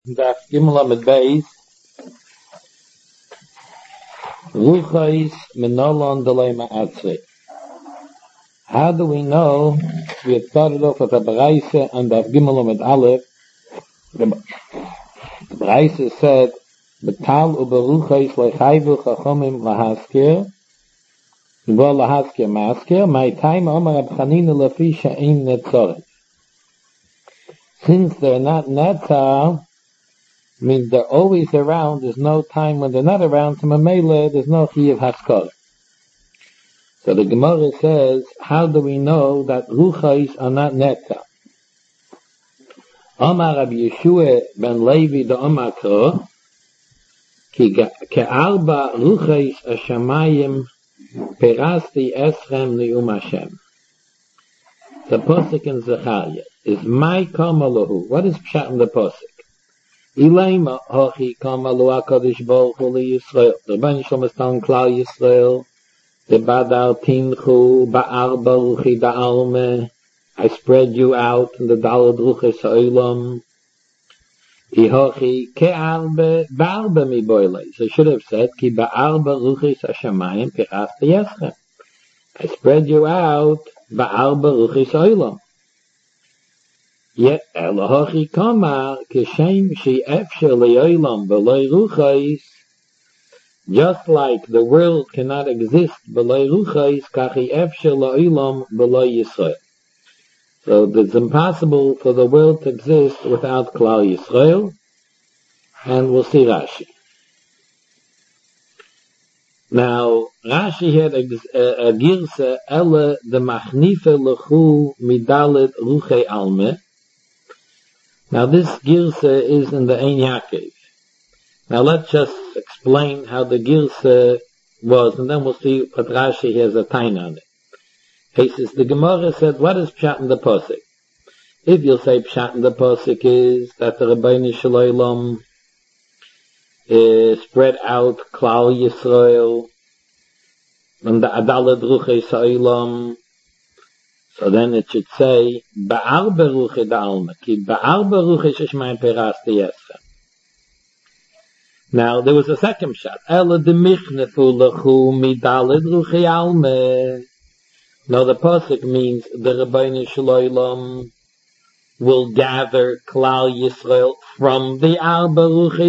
Daf Gimel mit Beis Ruchais Minolon Delema Atzri. How do we know? We had started off with a Braise and Daf Gimel mit Aleph. The Braise said, Betal uberuchais lechayvu chachomim lahaskir Vo lahaskir maskir My time Omar Abchanina lefi she'im netzoreh. Since they're not netzah, means they're always around. There's no time when they're not around. To Mamela, there's no chiyuv haskara. So the Gemara says, how do we know that ruchais are not neta? Omar Rabbi Yeshua ben Levi the Omar Kro, ki ke'arba ruchais hashamayim perasti eschem li'um Hashem. The posuk in Zechariah is my kamalahu. What is pshat in the posuk? Ilaima hochi kamalu HaKadosh Baruch Hu Yisrael. The Rebbeinu Shalom is telling Klal Yisrael, the badar tinchu ba'ar baruchi da'alme. I spread you out in the dalad ruches ha'olam. Ihochi ke'arbe ba'arbe mi boile. So I should have said ki ba'arbe ruches hashamayim pirasti yeschem. I spread you out ba'arbe ruches ha'olam. Yet Elohochi Kamar Kishem Shi Efshe Leolam B'loi Ruchais. Just like the world cannot exist B'loi Ruchais, Kachi Efshe Leolam B'loi Yisrael. So it's impossible for the world to exist without Klal Yisrael, and we'll see Rashi. Now Rashi had a girsa Ele de Machnife Lechu Midalet Ruchei Alme. Now this girsa is in the Ein Yaakov. Now let's just explain how the girsa was, and then we'll see what Rashi has a tain on it. He says, the Gemara said, what is pshat in the posuk? If you'll say pshat in the posuk is that the Rebbeinu Shalom spread out Klal Yisrael and the Adalad Ruchei Sa'ilam, so then it should say, Ba'ar beruche da'alma, ki ba'ar beruche sheshmayim perasti yeschem. Now, there was a second shot. Ela de michnefu lechu midalid ruche alme. Now, the pasuk means the Rebbeinu Shalom will gather Klal Yisrael from the Arba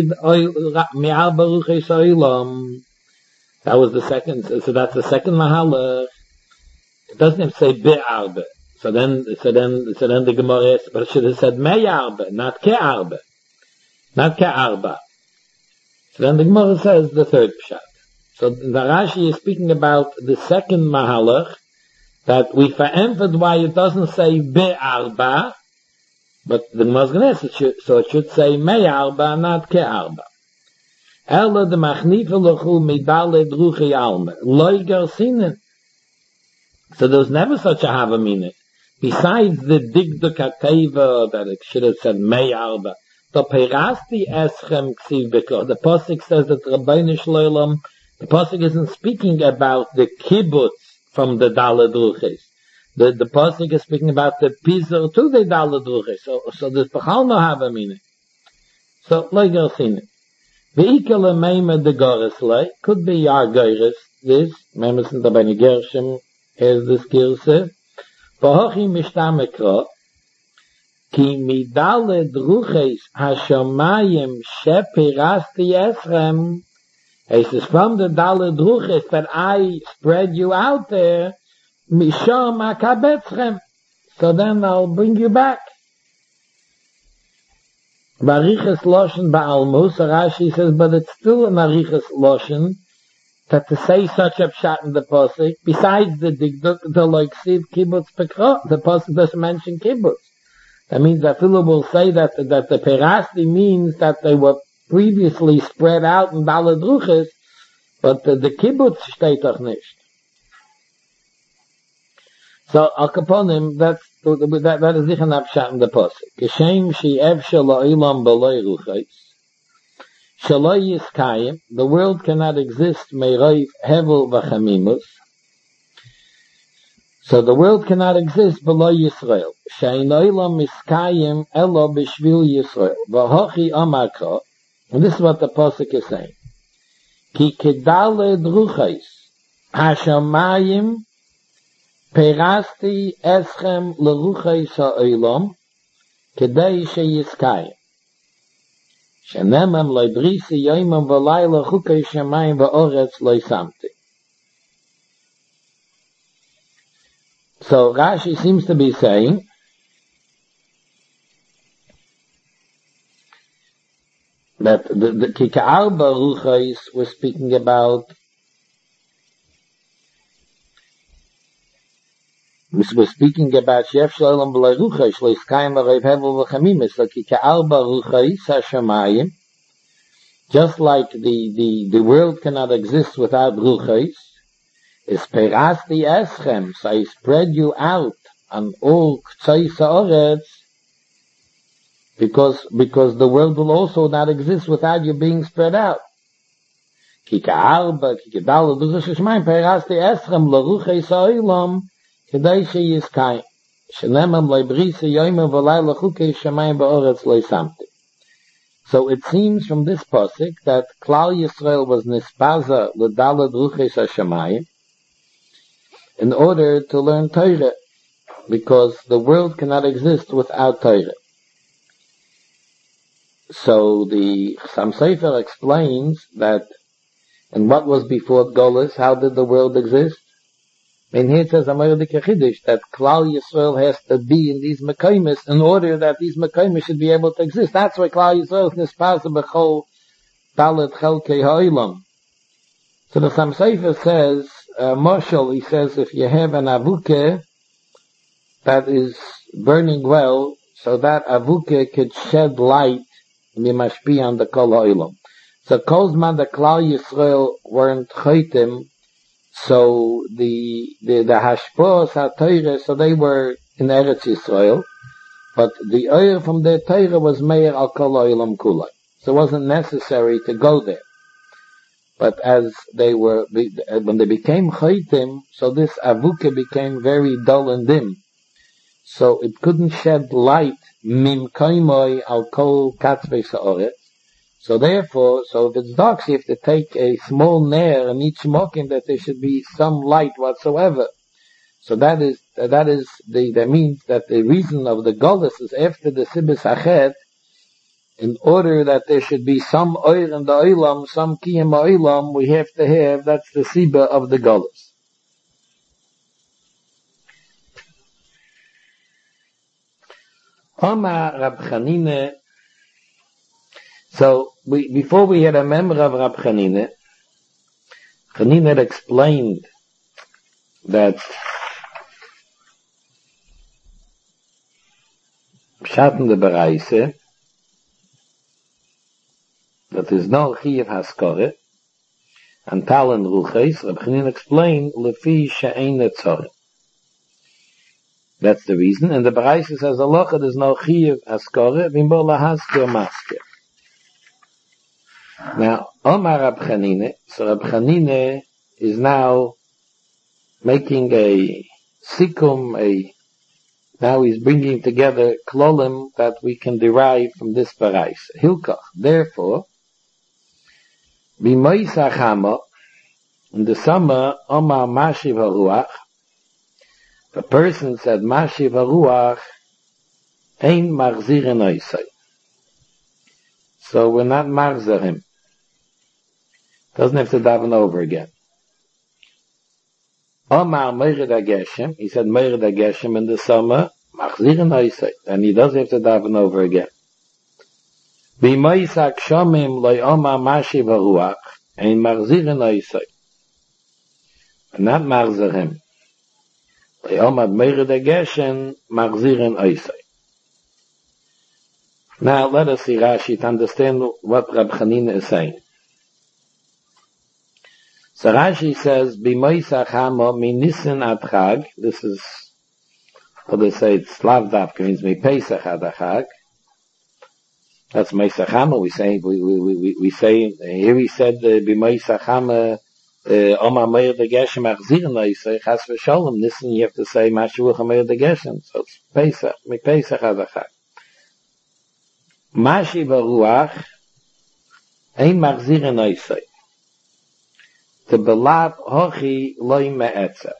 Ruche Sa'ilam. That was the second, so that's the second mahalach. It doesn't even say be'arbe. So then the Gemara, but it should have said me'arbe, not ke'arbe. Not ke'arba. So then the Gemara says the third pshat. So the Rashi is speaking about the second mahalach, that we verämpft why it doesn't say be'arba, but the Gemara is going to say, so it should say me'arba, not ke'arba. Ela de machnife lechu midale druchi alme. Loiger sinen. So there was never such a havamina. Besides the digduk hateva that it should have said me'arba, the perasti eschem ksiv beko. The pasuk says that Rebbeinu Shalom, the pasuk isn't speaking about the kibbutz from the dalad ruches. The pasuk is speaking about the pizer to the dalad ruches. So there's bechal no havamina. So loiger sinen. Ve'ikele meime de goreslei could be our goris. This memes in the Bnei Gershom. Is this girse Vahochi Mishtamekra Ki Midale Druches Hashamayim Shepirasti Esrem. He says, from the Dale Druches that I spread you out there, Misham Akabetzrem. So then I'll bring you back. Bariches Loshen Ba'almus, Rashi says, but it's still an Ariches Loshen, that to say such a pshat in the pasuk, besides the digduk, the like siv kibbutz pekra, the pasuk doesn't mention kibbutz. That means that Philip will say that the perasti means that they were previously spread out in dalad ruches, but the kibbutz steht doch nicht. So al kaponim, that is sicher a pshat in the pasuk. Geshem shi evshe la'ilam b'loi ruches. Shaloi Yiskayim, the world cannot exist, Meirayv Hevel V'chamimus. So the world cannot exist below Yisrael. She'ein olam miskayim elo b'shvil Yisrael. V'hochi amarka, and this is what the Pasuk is saying. Ki kedale druchais hashamayim perasti eschem leruchais ha'olam kedei sheyiskayim. Shenemem loy brisi yoimam v'layla chukei shamayim v'oretz loy samti. So Rashi seems to be saying that the Kika'ar Baruchais was speaking about Shef Shalom B'lai Ruchais Leiskayim V'Reiv Hevel V'Chamimis. So Kika'ar Baruchais HaShamayim, just like the world cannot exist without Ruchais, is perasti eschem, so I spread you out on all k'tzai sa'oretz, because the world will also not exist without you being spread out. Ki ka'arba, ki kedal, l'duch sh'shmayim, perasti eschem, l'ruchei sa'olam, kedai she'yizkayim. Shenemem lo'brisi yoimem v'lai l'chukei shamayim ba'oretz lo'samti. So it seems from this pasuk that Klal Yisrael was nispaza l'dalad ruchei sa'shamayim, in order to learn Torah, because the world cannot exist without Torah. So the Chassam Sofer explains that, and what was before Golus, how did the world exist? And here it says, that Klal Yisrael has to be in these Mekaymis in order that these Mekaymis should be able to exist. That's why Klal Yisrael is Nispasa B'chol Dalet Chelkei Ha'olam. So the Chassam Sofer says, Moshel, he says, if you have an avuke that is burning well, so that avuke could shed light and be mashpi on the kol ha'olam. So Kozman, the Klal Yisrael weren't chaytim, so the hashpos ha-Torah, so they were in Eretz Yisrael, but the oil from their Torah was meir al kol ha'olam kulai. So it wasn't necessary to go there. But as they were, when they became chaytim, so this avuke became very dull and dim. So it couldn't shed light, mim kaimoi al kol katzvei sa'oretz. So therefore, so if it's dark, so you have to take a small nair in each mokim that there should be some light whatsoever. So that means that the reason of the golus is after the sibis hachet, in order that there should be some oil in the oilam, some kiyam oilam, we have to have, that's the siba of the golus. Omar Rab Chanine. So before we had a member of Rab Chanine, Chanine had explained that Pshat in the Baraise, that is no Chiyav Haskore, and Tal and Ruches, Rab Chanine explained, Lefi She'ein Netzorah. That's the reason. And the Baraisa says, Allah, there's no Chiyav Haskore, Vimbo Lahaskir Maskir. Now, Omar Rab Chanine, so Rab Chanine is now making a sikum, now he's bringing together klolim that we can derive from this Baraisa. Hilkach, therefore, B'moisa Chama, in the summer, Omar Mashiv HaRuach, the person said, Mashiv HaRuach, Ein Marzir Noisai. So we're not Marzir him. Doesn't have to daven over again. Omar Meired HaGeshem, he said Meired HaGeshem in the summer, Marzir Noisai, and he doesn't have to daven over again. B'moisa Kshomim Loi Omar Mashiv HaRuach, Ein Marzir Noisai. Not Marzir him. Omar Meired HaGeshem, Marzir Noisai. Now let us see Rashi to understand what Rab Chanine is saying. So Rashi says, B'moisa Chama mi Nisan ad Chag. This is what they say, it's Slavdavka, means mi Pesach ad Chag. That's Moisa Chama. We say here he said B'moisa Chama Omar Meir the Geshem Achzirin Oisei, Chas v'Sholem, Nissen you have to say Mashiach Meir the Geshem, so it's Pesach, Mikpesach Adachak. Mashi Baruach, Ein Machzirin Oisei. The Belav Hochi Loi Me'etzer.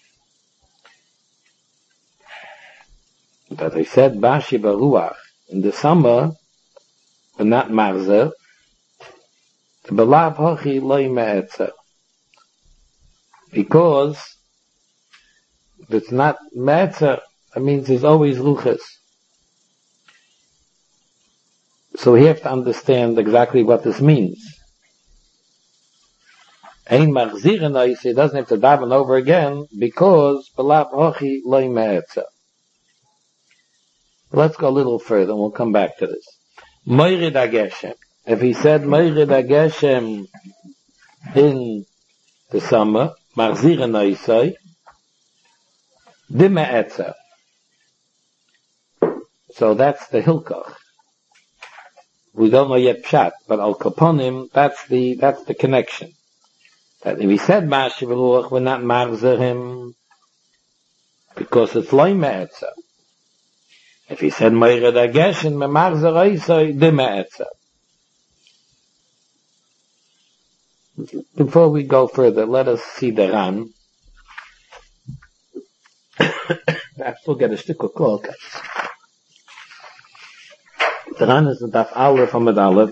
But I said Mashi Baruach, in the summer, but not Marzer, the Belav Hochi Loi Me'etzer. Because if it's not Me'etzer, that means there's always Luchas. So we have to understand exactly what this means. Ein Machzirin Oisei doesn't have to daven over again because Belav Hochi Loi Me'etzer. Let's go a little further and we'll come back to this. Moirid HaGeshem. If he said Moirid HaGeshem in the summer, Machzirin Oisei, Di Me'etzer. So that's the Hilkoch. We don't know yet Pshat, but Al Kaponim, that's the connection. That if he said Mashi Baruch, we're not Machzer him, because it's Loi Me'etzer. If he said Moirid HaGeshem, Machzer Oisei, Di Me'etzer. Before we go further, let us see the Ran. I still get a stick of cloak. The Ran is the Daf Aleph Amud Aleph.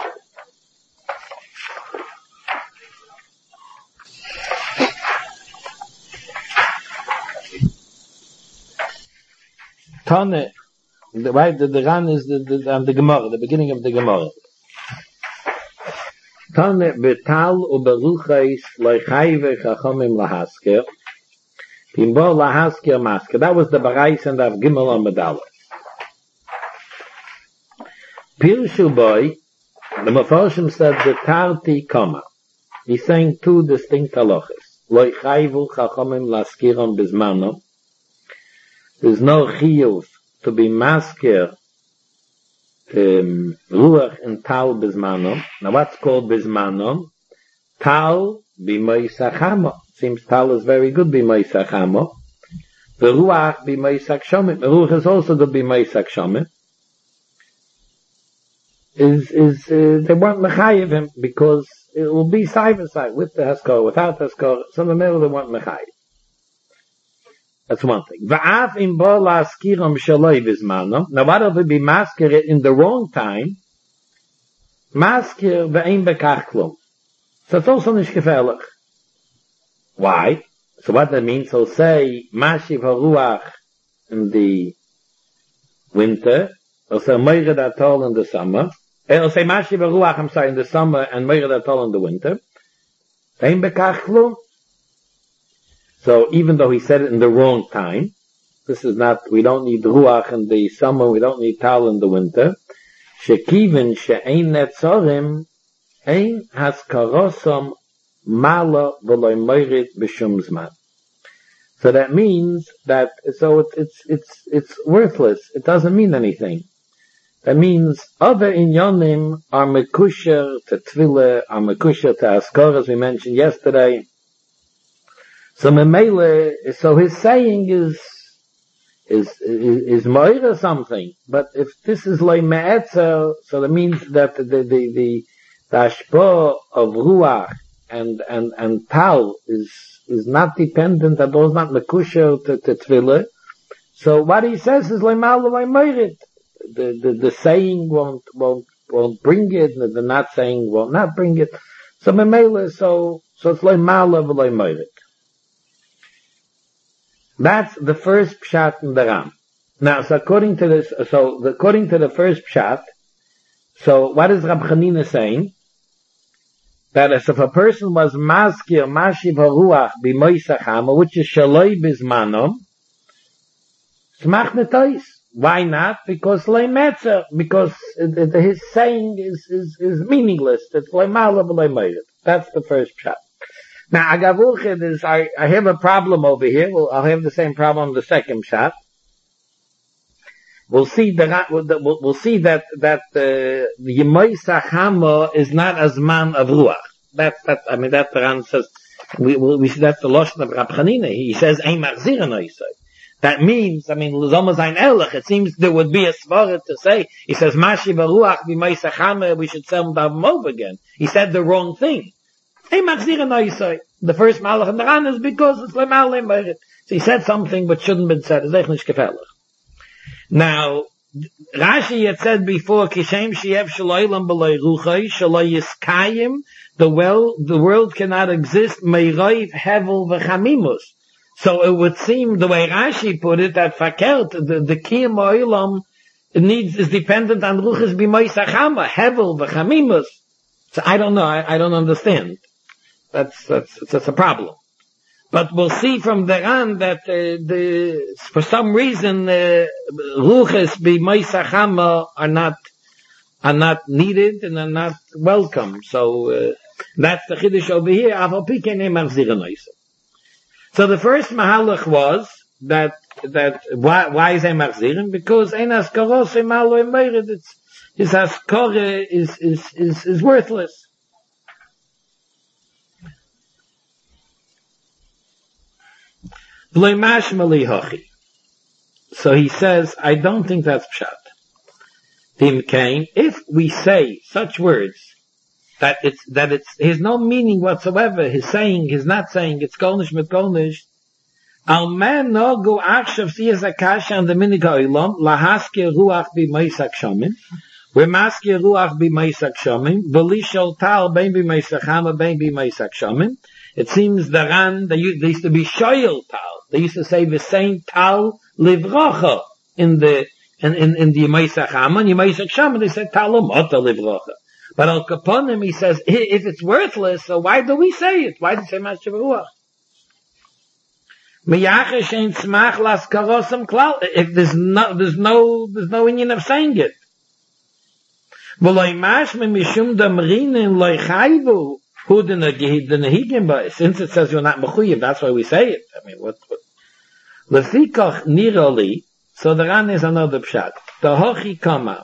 Tane, the Ran is the Gemara, the beginning of the Gemara. Tane betal uberuchais loichayve chachamim lahasker. Timbo lahasker masker. That was the Barais and of Gimel Amud Aleph. Pirshu boy, the Mefarshim said the Tarti Koma. He's saying two distinct halachas. Loichayvu chachamim laskiram bizmano. There's no chiyuv to be masker ruach and tal bizmano. Now what's called bizmano? Tal b'moisach hamo. Seems tal is very good b'moisach hamo. The ruach b'moisach shomim. The ruach is also good b'moisach shomim. They want mechayiv him because it will be side by side with the haskor, without haskor. So in the middle they want mechayiv. That's one thing. Va'af im bo la'askiram shaloi bizmano. Now what if it be masker in the wrong time? Masker ve'ein bekach klum. So it's also nicht gefährlich. Why? So what that means, so say mashiv haruach in the winter, or say moired atol in the summer, or say mashiv haruach, I'm sorry, in the summer, and moired atol in the winter. Ve'ein bekach klum. So even though he said it in the wrong time, this is not, we don't need ruach in the summer, we don't need tal in the winter. Shekivin she'ein netzorim, ein haskarosom mala v'loy moirit b'shum zman. So that means that, so it's worthless. It doesn't mean anything. That means other inyonim are mekusher to tefillah, are mekusher to askor, as we mentioned yesterday. So Memele, so his saying is moira something. But if this is like me'etzer, so that means that the ashpo of ruach and tal is not dependent, that those not mekusher to tefillah. So what he says is like mal like moirit. The saying won't bring it, the not saying will not bring it. So Memele, so it's like mal like moirit. That's the first pshat in the Ram. Now, so according to the first pshat, so what is Rab Chanina saying? That if a person was maskir mashiv haruach b'moisach hamo, which is shaloi bizmanom, smach netois. Why not? Because leimetzer, because his saying is meaningless. It's leimala v'leimayit. That's the first pshat. Now, Agavulchid is, I have a problem over here. I'll have the same problem in the second shot. We'll see that the Yemoisach Hamo is not as man of Ruach. I mean, that the Ran says, we see that's the Lashon of Rab Chanina. He says, Ein Machzir Noisai. That means, I mean, L'zomer Zayin Erlich, it seems there would be a svara to say, he says, Mashi Baruach B'Meisach Hamer, we should sell them over again. He said the wrong thing. Ein Machzir Noisai. The first Malach in the Ran is because it's Lemal Le'Meiret. So he said something but shouldn't have been said. It's echt nicht gefährlich. Now, Rashi had said before, Kishem Shiev Shaloilam B'Loi Ruchai, Shaloi Yiskayim, the world cannot exist, Meiroiv Hevel V'Chamimus. So it would seem, the way Rashi put it, that Fakert, the Kiyam Oilam, is dependent on Ruchas B'Moisach Hama, Hevel V'Chamimus. So I don't know, I don't understand. That's a problem. But we'll see from there on that for some reason ruches b'moisach hama are not needed and are not welcome. So that's the chiddush over here. So the first mahalach was that why is he machzirin? Because ein askaros imalo imeired. His askore is worthless. So he says, I don't think that's pshat. If we say such words, that it's, there's no meaning whatsoever, he's not saying, it's golnish mit golnish, al man no go achshav siyas akasha and the minig ha'olam, lahaske ruach b'meisak shamim, we're maske ruach b'meisak shamim, v'lishol tal bein b'meisak hama bein b'meisak shamim. It seems the Ran, they used to be shoyel tal. They used to say the same tal livrocha in the Yemaisach Hama, and Yemaisach Shama, they said tal umota livrocha. But Al Kaponim, he says, if it's worthless, so why do we say it? Why do we say Mashiach Ruach? Miyachesh ain't smach las karosam klal. If there's no Indian of saying it. V'loi mashme mishum damrinin loi chayvu. Since it says you're not mechuyev, that's why we say it. I mean, what? Lefikach nirali. So the Ran is another pshat. The hochi kama.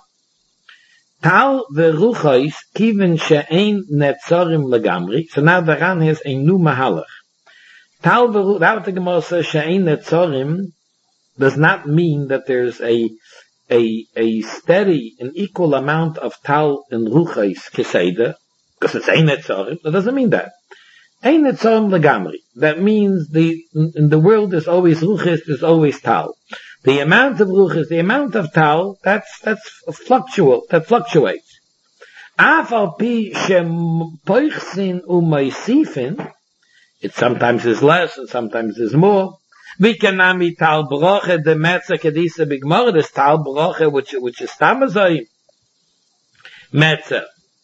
Tal veruchais kiven she'ein netzarim legamri. So now the Ran has a new mahalach. Tal veruchais, that what the Gemara says she'ein netzarim does not mean that there's a steady, an equal amount of tal and ruchais keseda. Because it's ein netzarim, that doesn't mean that. Ein netzarim legamri. That means in the world there's always ruchis, there's always tal. The amount of ruchis, the amount of tal, that fluctuates. Afal pi shem poichsin u'maisifin, it sometimes is less and sometimes is more. Vikanami tal broche de metza kedisa bigmor, this tal broche which is tamazayim. Metza.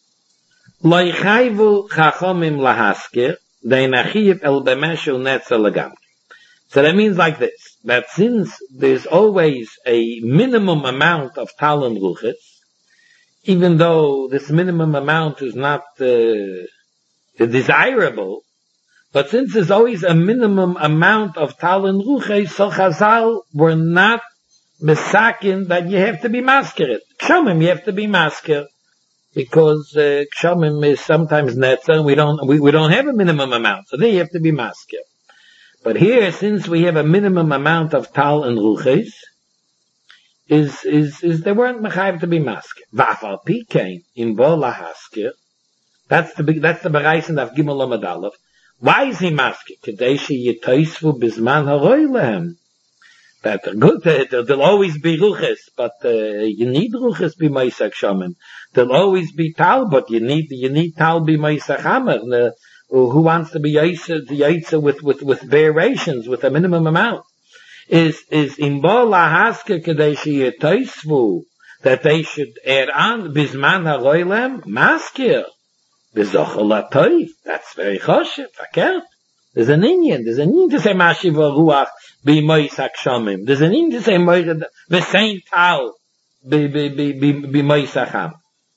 Lo yichayvu chachomim lahaskir, deinachiv el bemeshu netza legam. So that means like this, that since there's always a minimum amount of tal and ruchis, even though this minimum amount is not desirable, but since there's always a minimum amount of tal and ruchis, so Chazal were not misakin that you have to be masker. Kshomim, you have to be masker. Because Kshomim is sometimes netzer, and we don't have a minimum amount, so there you have to be masker. But here, since we have a minimum amount of tal and ruches, is they weren't mechayiv to be masker. V'afal pikein in bo lahasker. That's the bereisen of Gimel Lamadalev. Why is he masker? Kedei sheyitoisvu bizman haroi lehem. That good, there'll always be ruches, but you need ruches be meisak shamim. There'll always be tal, but you need tal be meisak hamer. Who wants to be yaitza with variations, with a minimum amount? Is in bo lahaske kedei sheyitoisvu, that they should add on bizman haroilem maskir bizochel latoiv. That's very choshev, fakert. There's an Indian to say Mashiach Ruach be Moisak Shomim. There's an Indian to say the same tal be Moisak Ham.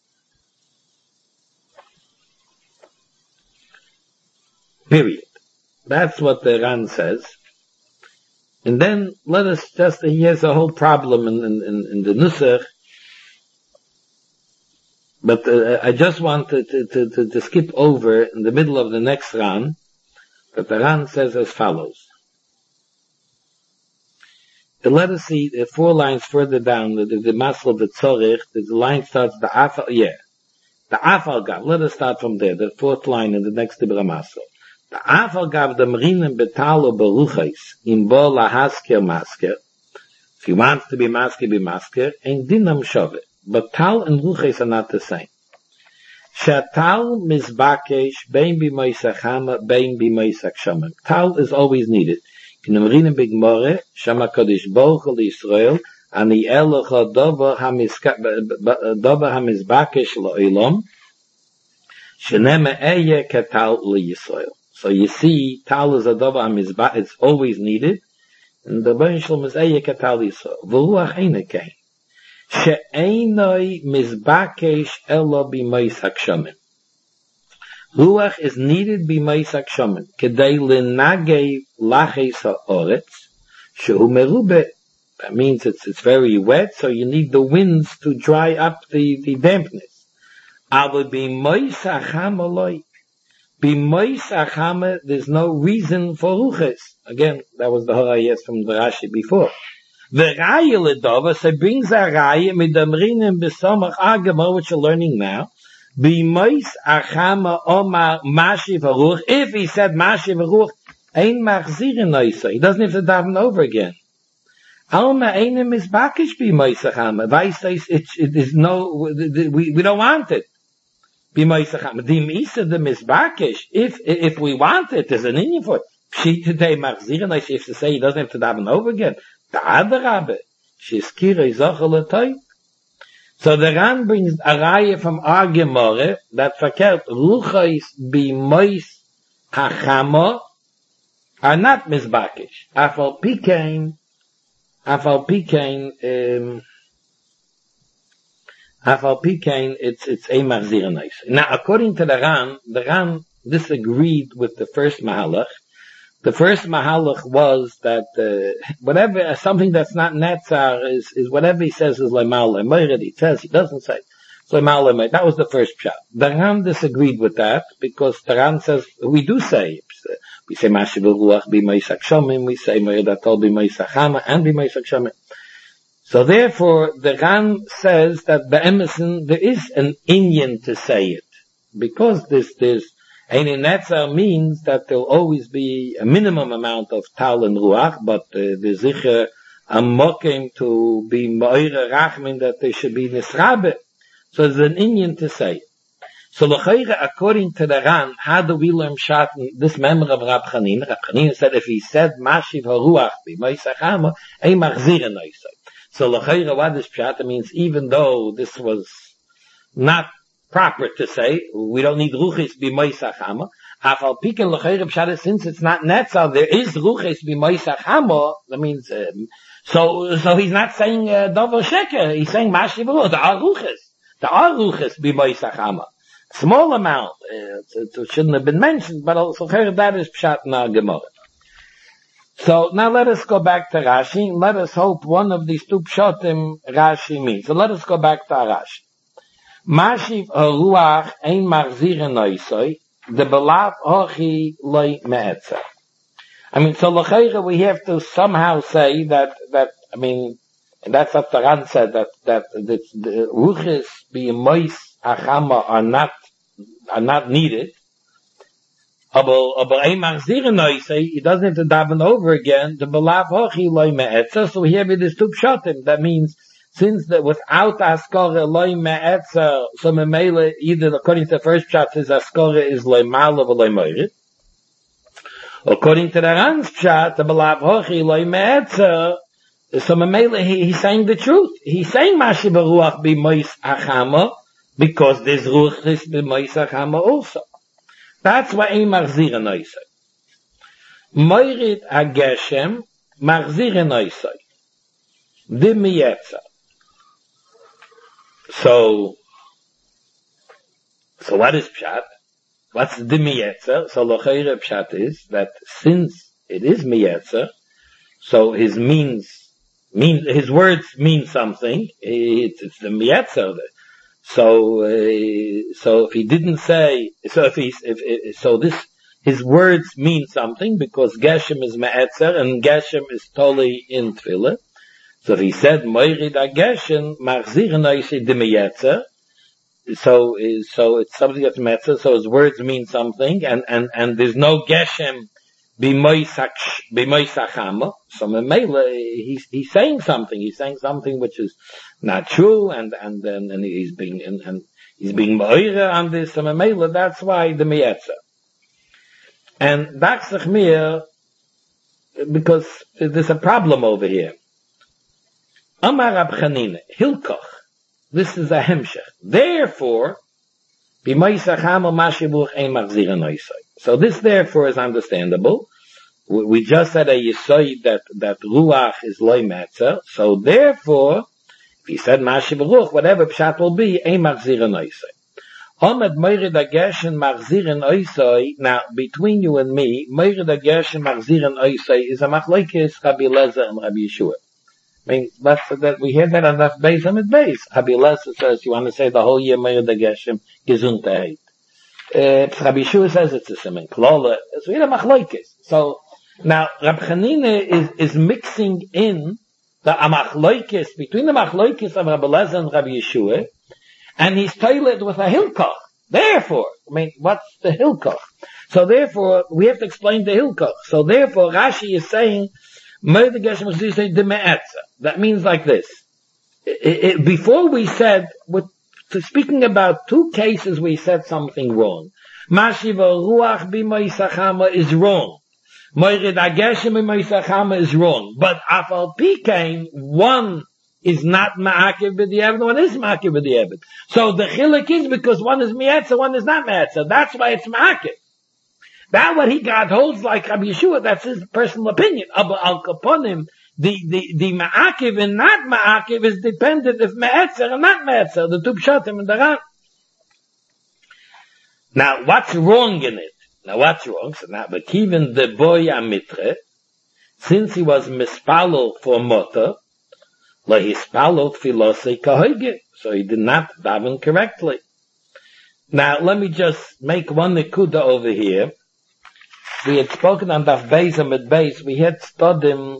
Period. That's what the Ran says. And then let us he has a whole problem in the Nusach. But I just want to skip over in the middle of the next Ran, that the Ran says as follows. Let us see 4 lines further down, the Masel of the Tzorich, the line starts, the Afal Gav. Let us start from there, the 4th line in the next Dibra Masel. The Afal Gav, the Mrinen Betalo Beruchais, in Bo Lahasker Masker. If you want to be Masker, be Masker, and Dinam Shove. But Tal and Ruchais are not the same. Shatal Mizbakesh, Bein B'Moisach Hama, Bein B'Moisach Shomim. Tal is always needed. In the Marina Big More, Shama Kodesh Bochel Yisrael, Ani Elocha Dover Hamizbakesh Lo'ilom, Sheneme Eye Ketal Yisrael. So you see, Tal is a Dover Hamizbakesh, it's always needed, and the Ben Shalom is Eye Ketal Yisrael. V'ruach Einekei. She'einoi Mizbakesh Elo B'Moisach Shomim. Ruach is needed b'Moisach Shomim, kedei l'nagei laches ha'oretz, shehu merube. That means it's very wet, so you need the winds to dry up the dampness. Aber b'Moisach Hama loy. B'Moisach Hama, there's no reason for ruches. Again, that was the Horayes from the Rashi before. V'raya l'dova, so it brings a raya midamrinim b'somach agama, which you're learning now. B'mois achama omar mashi v'ruch. If he said mashi v'ruch, ein machzirin oisa. He doesn't have to daven over again. Alma einem is bakish b'mois achama. It is no, we don't want it. B'mois achama. Dim isa the misbakish. If we want it, there's an Indian for it. Pshit today machzirin oisa. If to say he doesn't have to daven over again. Ta'ad rabbe. Shizkira izochel atoy. So the Ran brings a raya from our Gemara that verkehrt ruchais b'mois hachama are not mizbakish. Afal pikein, it's a machziranais. Now, according to the Ran disagreed with the first mahalach. The first mahalach was that whatever something that's not netzar is whatever he says is leimal lemoired. He says he doesn't say so leimal lemoired. That was the first pshat. The Ran disagreed with that because the Ran says we do say mashi v'ruach b'moisach shomim. We say moedatol b'moisach hama and b'moisach shomim. So therefore, the Ran says that be'emesin there is an inyan to say it because there's Ein Netzar means that there will always be a minimum amount of Tal and Ruach, but there's sicher a mokim to be Ma'ire Rachmin that there should be Nisrabe. So there's an Indian to say. So L'chayre, according to the Ran, how do we learn Pshat, this member of Rab Chanina? Rab Chanina said if he said Mashiv HaRuach b'Moisach Hama, ein machzirin oisai. So L'chayre, what is Pshat? It means even though this was not proper to say, we don't need ruchis b'moisach hama. Afal piken l'chayre pshat, since it's not netzal, there is ruchis b'moisach hama. That means, so he's not saying davar sheker. He's saying mashi v'ruch. There are ruchis b'moisach hama. Small amount. It shouldn't have been mentioned, but also that is pshat in our Gemara. So now let us go back to Rashi. Let us hope one of these two pshatim Rashi means. So let us go back to Rashi. Mashiv haruach ein machzirin oisoi, the belav hochi loy me'etzer. I mean, so l'chayre we have to somehow say that, and that's what the Ran said, that the ruchis b'mois achama are not needed. Aber ein machzirin oisoi, he doesn't have to daven over again, the belav hochi loy me'etzer, so here it is two pshatim, that means since that without askara loy me'etzer, so memele either according to the first pshat his askara is loy ma'ala v'loy moirid. According to the Ran's pshat, the belav hochi loy me'etzer, so memele he's saying the truth. He's saying mashi b'ruach b'mois achama because there's ruchis b'mois achama also. That's why ein machzirin oisai. Moirid hageshem machzirin oisai. Dim miyetzer. So what is pshat? What's the miyetzer? So l'chayre pshat is that since it is miyetzer, so his words mean something. It's the miyetzer. So if he didn't say, so his words mean something, because Geshem is Me'etzer, and Geshem is totally in Tefillah. So if he said, Moirid HaGeshem, Machzirin Oisei de Me'etzer, so it's something that's Me'etzer, so his words mean something, and there's no Geshem b'moisachama. So Memela, he's saying something which is not true, and he's being moira on this. So Memela, that's why the Me'etzer. And Daksach Mir, because there's a problem over here. Amar Rab Chanina, Hilkoch, this is a hemshech. Therefore, b'moisachama mashibuch ein machzirin oisai. So this therefore is understandable. We just said a yisoid that ruach is loy metzer. So therefore, if he said mashiv ruach, whatever pshat will be, ein machzirin oisai. Omed moirid hageshen machzirin oisai. Now, between you and me, moirid hageshen machzirin oisai is a machlokes Rabbi Eliezer and Rabbi Yeshua. I mean, that we hear that on that base and mid base. Rabbi Eliezer says, you want to say the whole year moirid hageshem gesundheit. Rabbi Yeshua says it's a siman klola. It's really machlokes. So now Rab Chanina is mixing in the machlokes between the machlokes of Rabbi Eliezer and Rabbi Yeshua, and he's toiled with a hilkoch. Therefore, I mean, what's the hilkoch? So therefore, we have to explain the hilkoch. So therefore, Rashi is saying, that means like this. Before we said, speaking about two cases we said something wrong. Mashiva ruach b'moisachama is wrong. Moirid hageshem b'moisachama is wrong. But afal pikein, one is not ma'akiv b'di'eved, one is ma'akiv b'di'eved. So the chilek is because one is mi'etzer, one is not mi'etzer. That's why it's ma'akiv. That what he got holds like Rabbi Yeshua, that's his personal opinion. Abba al kaponim, the ma'akiv and not ma'akiv is dependent if me'etzer and not me'etzer, the two pshatim and the ran. Now, what's wrong in it? Now, what's wrong? So now, but even the boy Amitre, since he was mispalel for mota, la hispalel filosei kahoige, so he did not daven correctly. Now, let me just make one nekuda over here. We had spoken on Daf Beis and Mid Beis. We had studied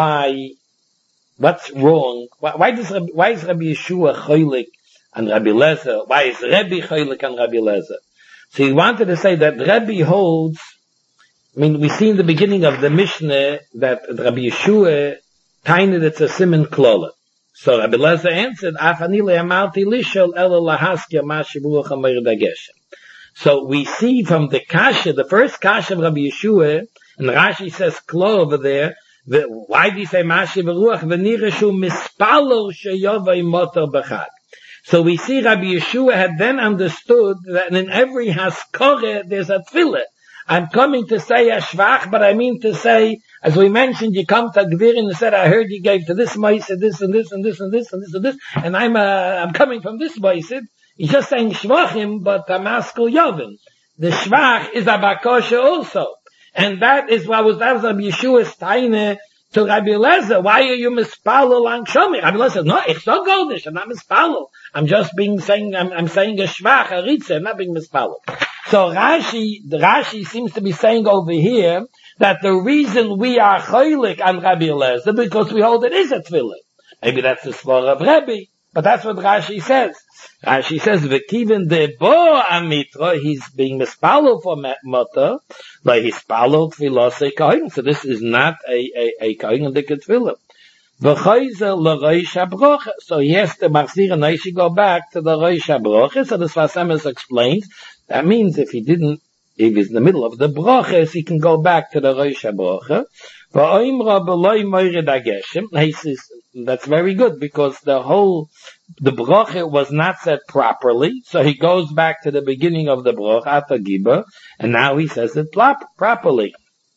what's wrong. Why is Rabbi Yeshua cholik and Rabbi Eliezer? Why is Rebbe cholik and Rabbi Eliezer? So he wanted to say that Rebbe holds. I mean, we see in the beginning of the Mishnah that Rabbi Yeshua tained it's a siman klola. So Rabbi Eliezer answered, "Afani le'amalti lishol ela lahaskia mashibuach hameir dageshem." So we see from the kasha, the first kasha of Rabbi Yeshua, and Rashi says klo over there, why do you say Mashiv Ruach? V'nirashu mispalo sheyovay motor b'chad. So we see Rabbi Yeshua had then understood that in every haskore there's a tefillah. I'm coming to say a shvach, but I mean to say, as we mentioned, you come to Gvirin and said, I heard you gave to this ma'aseh, this and this and this and this and this and this, and I'm coming from this ma'aseh. He's just saying shvachim, but amaskal yovin. The shvach is a bakosha also. And that was Rabbi Yeshua's taine to Rabbi Eliezer. Why are you mispalo lang shomi? Rabbi Eliezer says, no, ich so goldish, I'm not mispalo. I'm just saying a shvach, a ritze, I'm not being mispalo. So Rashi seems to be saying over here that the reason we are cholik on Rabbi Eliezer because we hold it is a tefillah. Maybe that's the svara of Rebbe, but that's what Rashi says. Rashi says, "V'kiven de bo amitra," he's being mispalo for mota, like he's spalo tefillah kain. So this is not a kain diket tefillah. V'chayzer l'roish habrocha. So he has to machzir and Aishi go back to the roish habrocha. So the Sfas Emes explains that means if he's in the middle of the broches, he can go back to the roish habrocha. V'oimra b'loy moirid hageshem. He says that's very good because the bracha was not said properly, so he goes back to the beginning of the bracha at the gibah, and now he says it properly.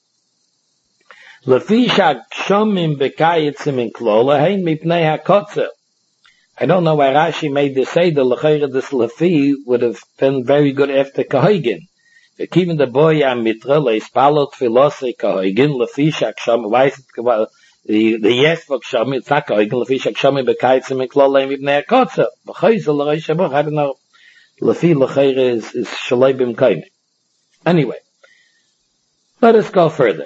Lefisha shomim bekayitzim in klola hein mipnei hakotzer. I don't know why Rashi made this say the lechayre this lefi would have been very good after kahoigin. Even the boy amitra leispalot philosophy kahoigin lefisha shom. Why is it the yes for Kshomi, it's not going, Lefi Kshomi Bekaitsim and Klolim Ibn Akotza. B'chayzel L'Reish Shabuch, I don't know. Lefi L'Chayre is Shalai Bim Kaimi. Anyway, let us go further.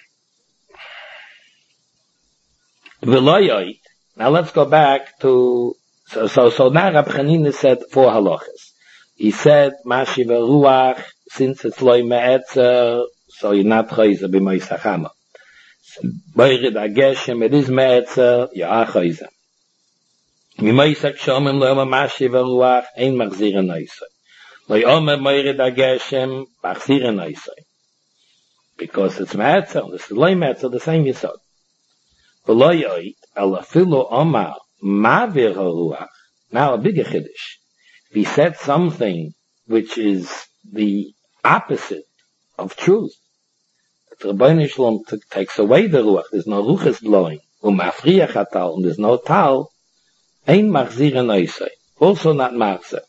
V'loyoit. Now let's go back to, so now Rab Chanina said 4 halachas. He said, Mashi V'ruach, since it's loy me'etzer, so you're not chayzer b'may sachama. B'yrid ageshem, it is me'etzer, you are chayzer. B'may sachomim loy mashi v'ruach, ein machziren naisay. Loy omer b'yrid ageshem, machziren naisay. Because it's me'etzer, this is loy me'etzer, the same yisod. V'loy yoit, al afilu omar, ma'vir ha'ruach. Now a bigger chiddush. If he said something which is the opposite of truth, that Rabbeinu Shalom takes away the ruach, there's no ruach blowing, mafriach hatal, and there's no tal, ein machziren oisei, also not machzer.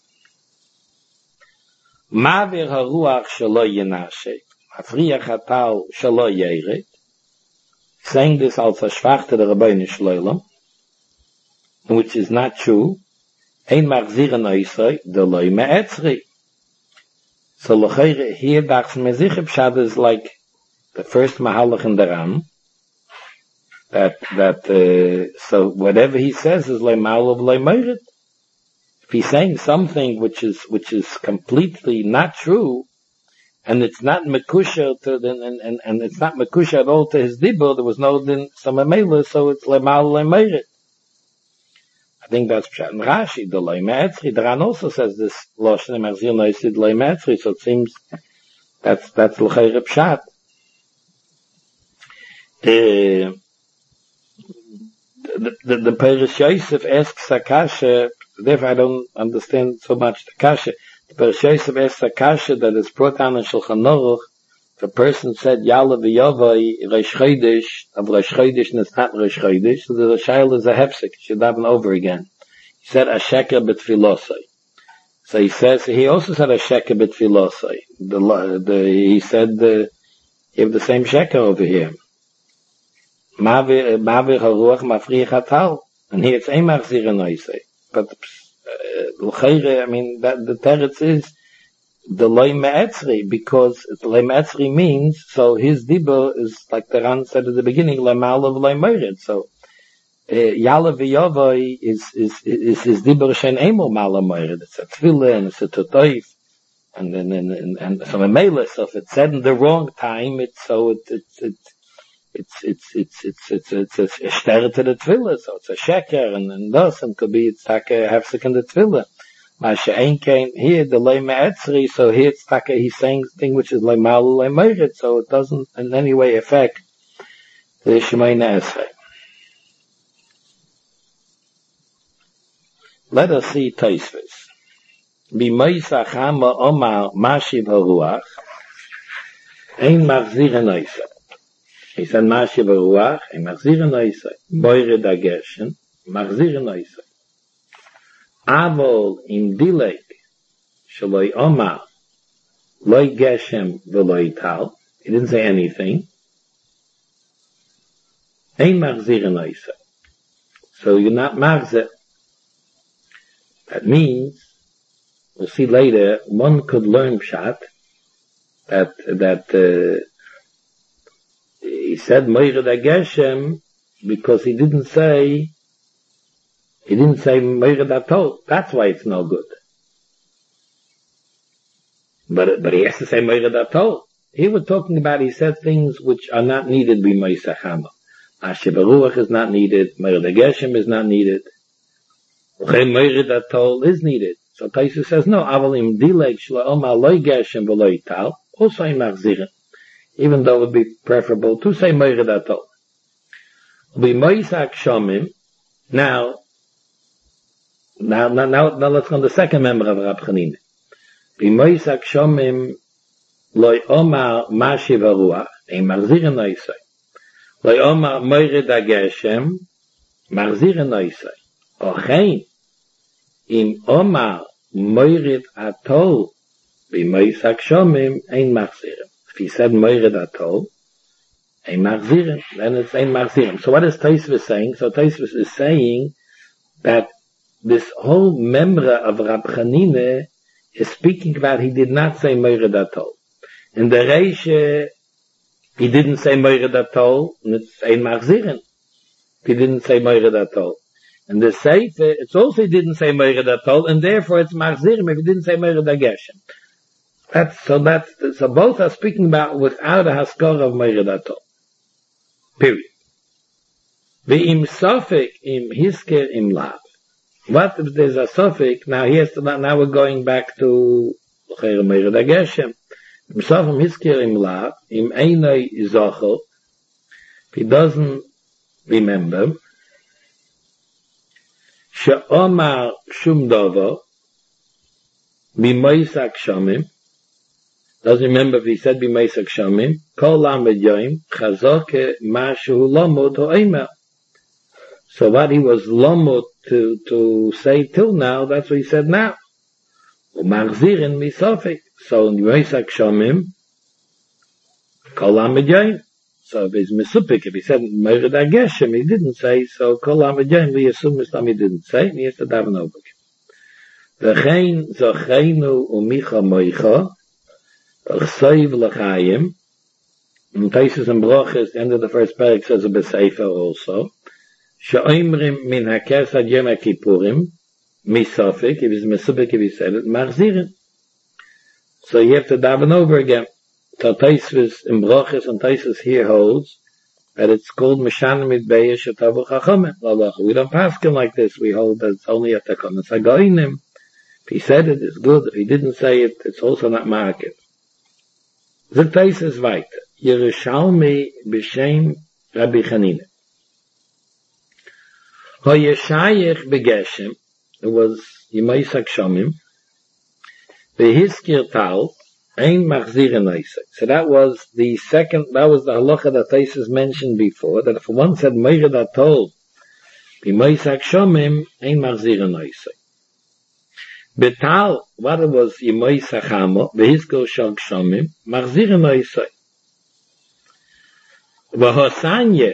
Ma'vir haruach shelo yenashe, mafriach hatal shelo yeret, saying this als a schwachte der Rabbeinu Shalom, which is not true, ein machziren oisei, de loy me'etzri. So l'chayre, here dachs me sicher pshat is like the first mahalach in the Ram, so whatever he says is le'mal of le'mayrit. If he's saying something which is completely not true, and it's not mekusha and it's not mekusha at all to his dibur, there was no din some amela, so it's le'mal le'mayrit. I think that's pshat. And Rashi, the loy me'etzri, the Ran also says this loshne machzir noisid loy me'etzri, so it seems that's l'chayre pshat. The Perish Yosef asks Akasha, therefore I don't understand so much the Kasha. The Perish Yosef asks Akasha that is brought down in Shulchan Aruch. The person said Yala v'Yavai Reish Chodesh of Reish Chodesh, and it's not Reish Chodesh, so the Shail is a hefsek, should happen over again. He said a sheker b'tfilosai. So he says, he also said a sheker b'tfilosai. He said, you have the same sheker over here. Ma'avir haruach mafriach hatal. And here it's ein machziren oisei. But, l'chayre, I mean, that the teretz is, the loy me'etzri, because the loy me'etzri means, so his dibur is, like the Ran said at the beginning, le'mal of loy me'etzri. So, Yala v'yavai is his dibur shein emo ma'ala me'etzri. It's a tefillah, and it's a totoif, and so a me'etzri, so if it's said in the wrong time, it's a shter to the tefillah, so it's a sheker, and thus, and could be, it's like a hefsek in the tefillah. Masha ain't came here, the loy me'etzri, so here it's taka, he's saying thing which is le'mal le'mayrit, so it doesn't in any way affect the Shemayna Esrei. Let us see Tosfos. B'moisa chama omar mashiv haruach, ein machziren oisei. He said mashiv haruach, ein machziren oisei. Boired ageshen, machziren oisei. Avol in dilek shaloi omar loy geshem v'loy tal. He didn't say anything. Ein machziren oisei. So you're not machzer. That means, we'll see later, one could learn pshat that he said moired ageshem because he didn't say moired atol. That's why it's no good. But he has to say moired atol. Here we're talking about, he said things which are not needed by Moisachama. Asher Baruch is not needed, moired ageshem is not needed. Moired atol is needed. So Tosfos says no. Avalim dileg shlo omar loy geshem v'loy tal. Also in machziren, even though it would be preferable to say moired atol. B'moisak shomim. Now let's go to the second member of Rab Chanina. B'moisak shomim loy omar mashiv haruach ein machziren oisei. Loy omar moired ageshem machziren oisei. Ochein im omar moired atol b'moisak shomim ein machziren. If he said moired atol, Ein Machzirin, then it's ein Machzirin. So what is Tosfos saying? So Tosfos is saying that this whole memra of Rab Chanina is speaking about he did not say Moired Atol. In the Reishe, he didn't say Moired Atol, and it's ein Machzirin. He didn't say Moired Atol. And the Seife, it's also he didn't say Moired Atol, and therefore it's Machzirim if he didn't say Moired Ageshem. So both are speaking about without a haskara of Moired Atol. Period. Ve'im sofik im hisker im lav. What if there's a sofik? Now we're going back to Moired Ageshem. Im sofik im hisker im lav, im einoi zochel, if he doesn't remember, she'omar shum dovo, b'moisak shomim, doesn't remember if he said b'moisak shomim, kol lamed yoim, chazoke mashu lomod ho'emer. So what he was lomod to say till now, that's what he said now. U'machzirin misofik. So in b'moisak shomim, kol lamed yoim. So if he's misupik, if he said Moired Ageshem, he didn't say, so kol lamed yoim, we assume Islam he didn't say, and he has to daven over again. V'chein zocheinu u'micha moicha, Chsoiv l'chayim, and Taisus and Brochus, the end of the first parak says a Besefer also, she'oimrim min hakes ad yom HaKippurim, misofik, if he's misupik, if he said it, machzirin. So you have to daven over again. So Taisus in Brochus and Taisus here holds that it's called Mishan Midbeya Shetavu Chachamim. We don't pass him like this. We hold that it's only at the Konas Hagoinim. If he said it, it's good. If he didn't say it, it's also not market. The Taisus weiter. Yerushalmi b'shem Rabbi Chanina. Hoyeshayich begeshem. It was Yemaisak Shomim. Behiskir Tal. Ein machzirin oisek. So that was the halacha that Taisus mentioned before, that if one said Moired Atol, b'moisak shomim, ein machzirin oisek. Betal, what it was Yemoisak hamo, v'hiskor shog shomim, machzirin oisek. V'hosanye,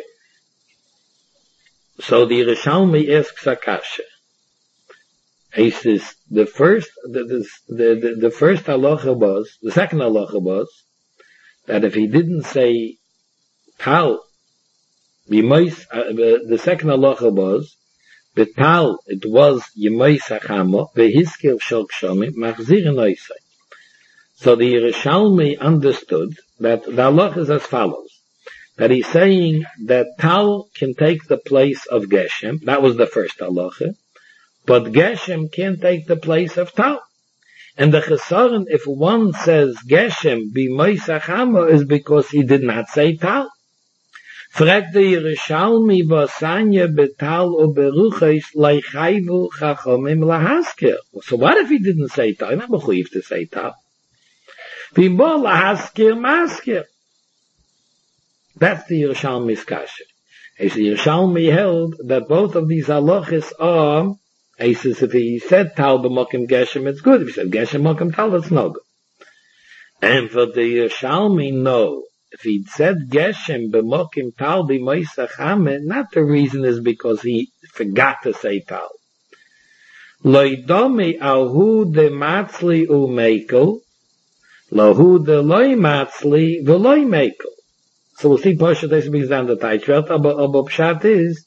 so the Yerushalmi asks a kasha. He says, the first halacha was, the second halacha was, that if he didn't say tal, the second halacha was, betal, it was Yemoisach hamo, vehiskir shok shomim, machzirin oisai. So the Yerushalmi understood that the halacha is as follows, that he's saying that tal can take the place of Geshem, that was the first halacha, but Geshem can't take the place of Tal. And the Chesaron, if one says Geshem b'moisach hamo, is because he did not say Tal. Fragt the Yerushalmi v'asanya betal o beruchos leichayvu chachomim lahaskir. So what if he didn't say Tal? He's not mechuyev to say Tal. V'bo lahaskir maskir. That's the Yerushalmi's kasha. The Yerushalmi held that both of these halachas are, he says, if he said Tal b'mokim Geshem, it's good. If he said Geshem mokim Tal, it's no good. And for the Yerushalmi, no. If he said Geshem b'mokim Tal b'moisach hame, not the reason is because he forgot to say Tal. Loidomi alhu de matzli u mekel, lahu de loy matzli v'loy mekel. So we'll see Posha this begins down the Taichvelt, but Pshat is,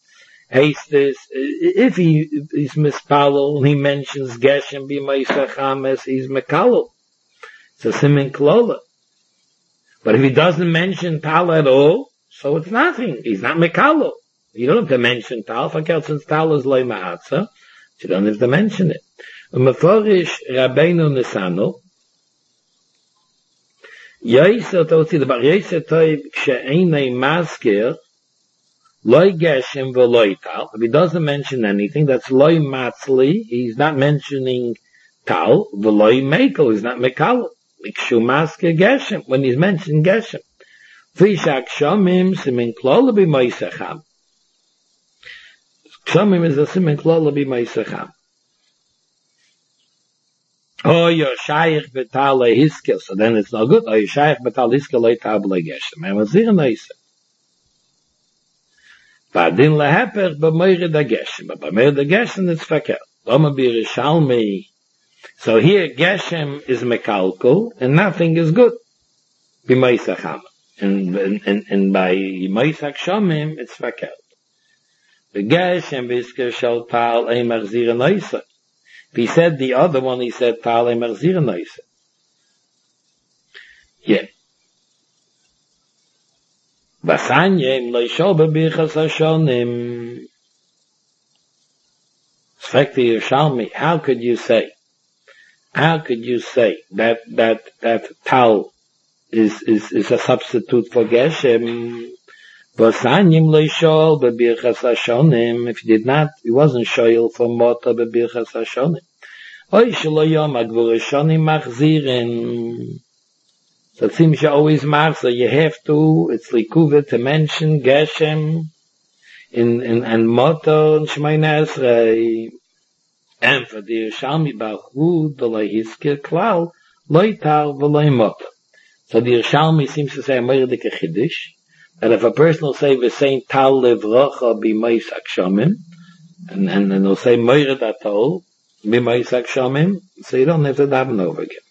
if he's mispalel, he mentions Geshem b'moisach hames, he's mekalel. It's a simin klola. But if he doesn't mention Tal at all, so it's nothing. He's not mekalel. You don't have to mention Tal. Since Tal is loy ma'atza, you don't have to mention it. Umeforish Rabbeinu Nisanu, Yoisa Totzi, the Bar Yoisa Toiv, Kshe'enei Maskir, Loi Geshem v'loi Tal. If he doesn't mention anything, that's Loi Matzli. He's not mentioning Tal. V'loi Mekel. He's not Mekalel. Ikshu Maskir Geshem. When he's mentioning Geshem. V'ishak Shomim Simin Klola b'moisacham. Shomim is a Simin Klola b'moisacham. Oh, you're Shaykh Betal Hiskel. So then it's not good. Oh, you're Shaykh Betal Hiskel Loi Tal B'loi Geshem. And what's here nice? Vadin lehepech b'meire da Geshem. But b'meire da Geshem it's fakel. Lama b'Yerushalmi. So here Geshem is mekalkul and nothing is good. B'meisach hama. And by Meisach Shomim it's fakel. The Geshem b'Isker shal Tal Eimer Zira Neisa. If he said the other one, he said Tal Eimer Zira Neisa. Yeah. Basanyem Leishol b'Birchas HaShonim. Svekti Yerushalmi, how could you say that Tal is a substitute for Geshem? Basanyem Leishol b'Birchas HaShonim. If he did not, he wasn't shoyel for Mota b'Birchas HaShonim. Oy shelo yom agvur HaShonim machzirin. So it seems you always mark, so you have to, it's likuva to mention Geshem and Motto and Shemaina Esrei. And for the Yerushalmi Baruch the Lehiskir Klal, Loitar v'loi Motto. So the Yerushalmi seems to say a Meirdik Chiddush, that if a person will say v'sein Tal Levrocha b'Meisak Shomim, and they'll say Meirid Atol b'Meisak Shomim, so you don't have to daven over again.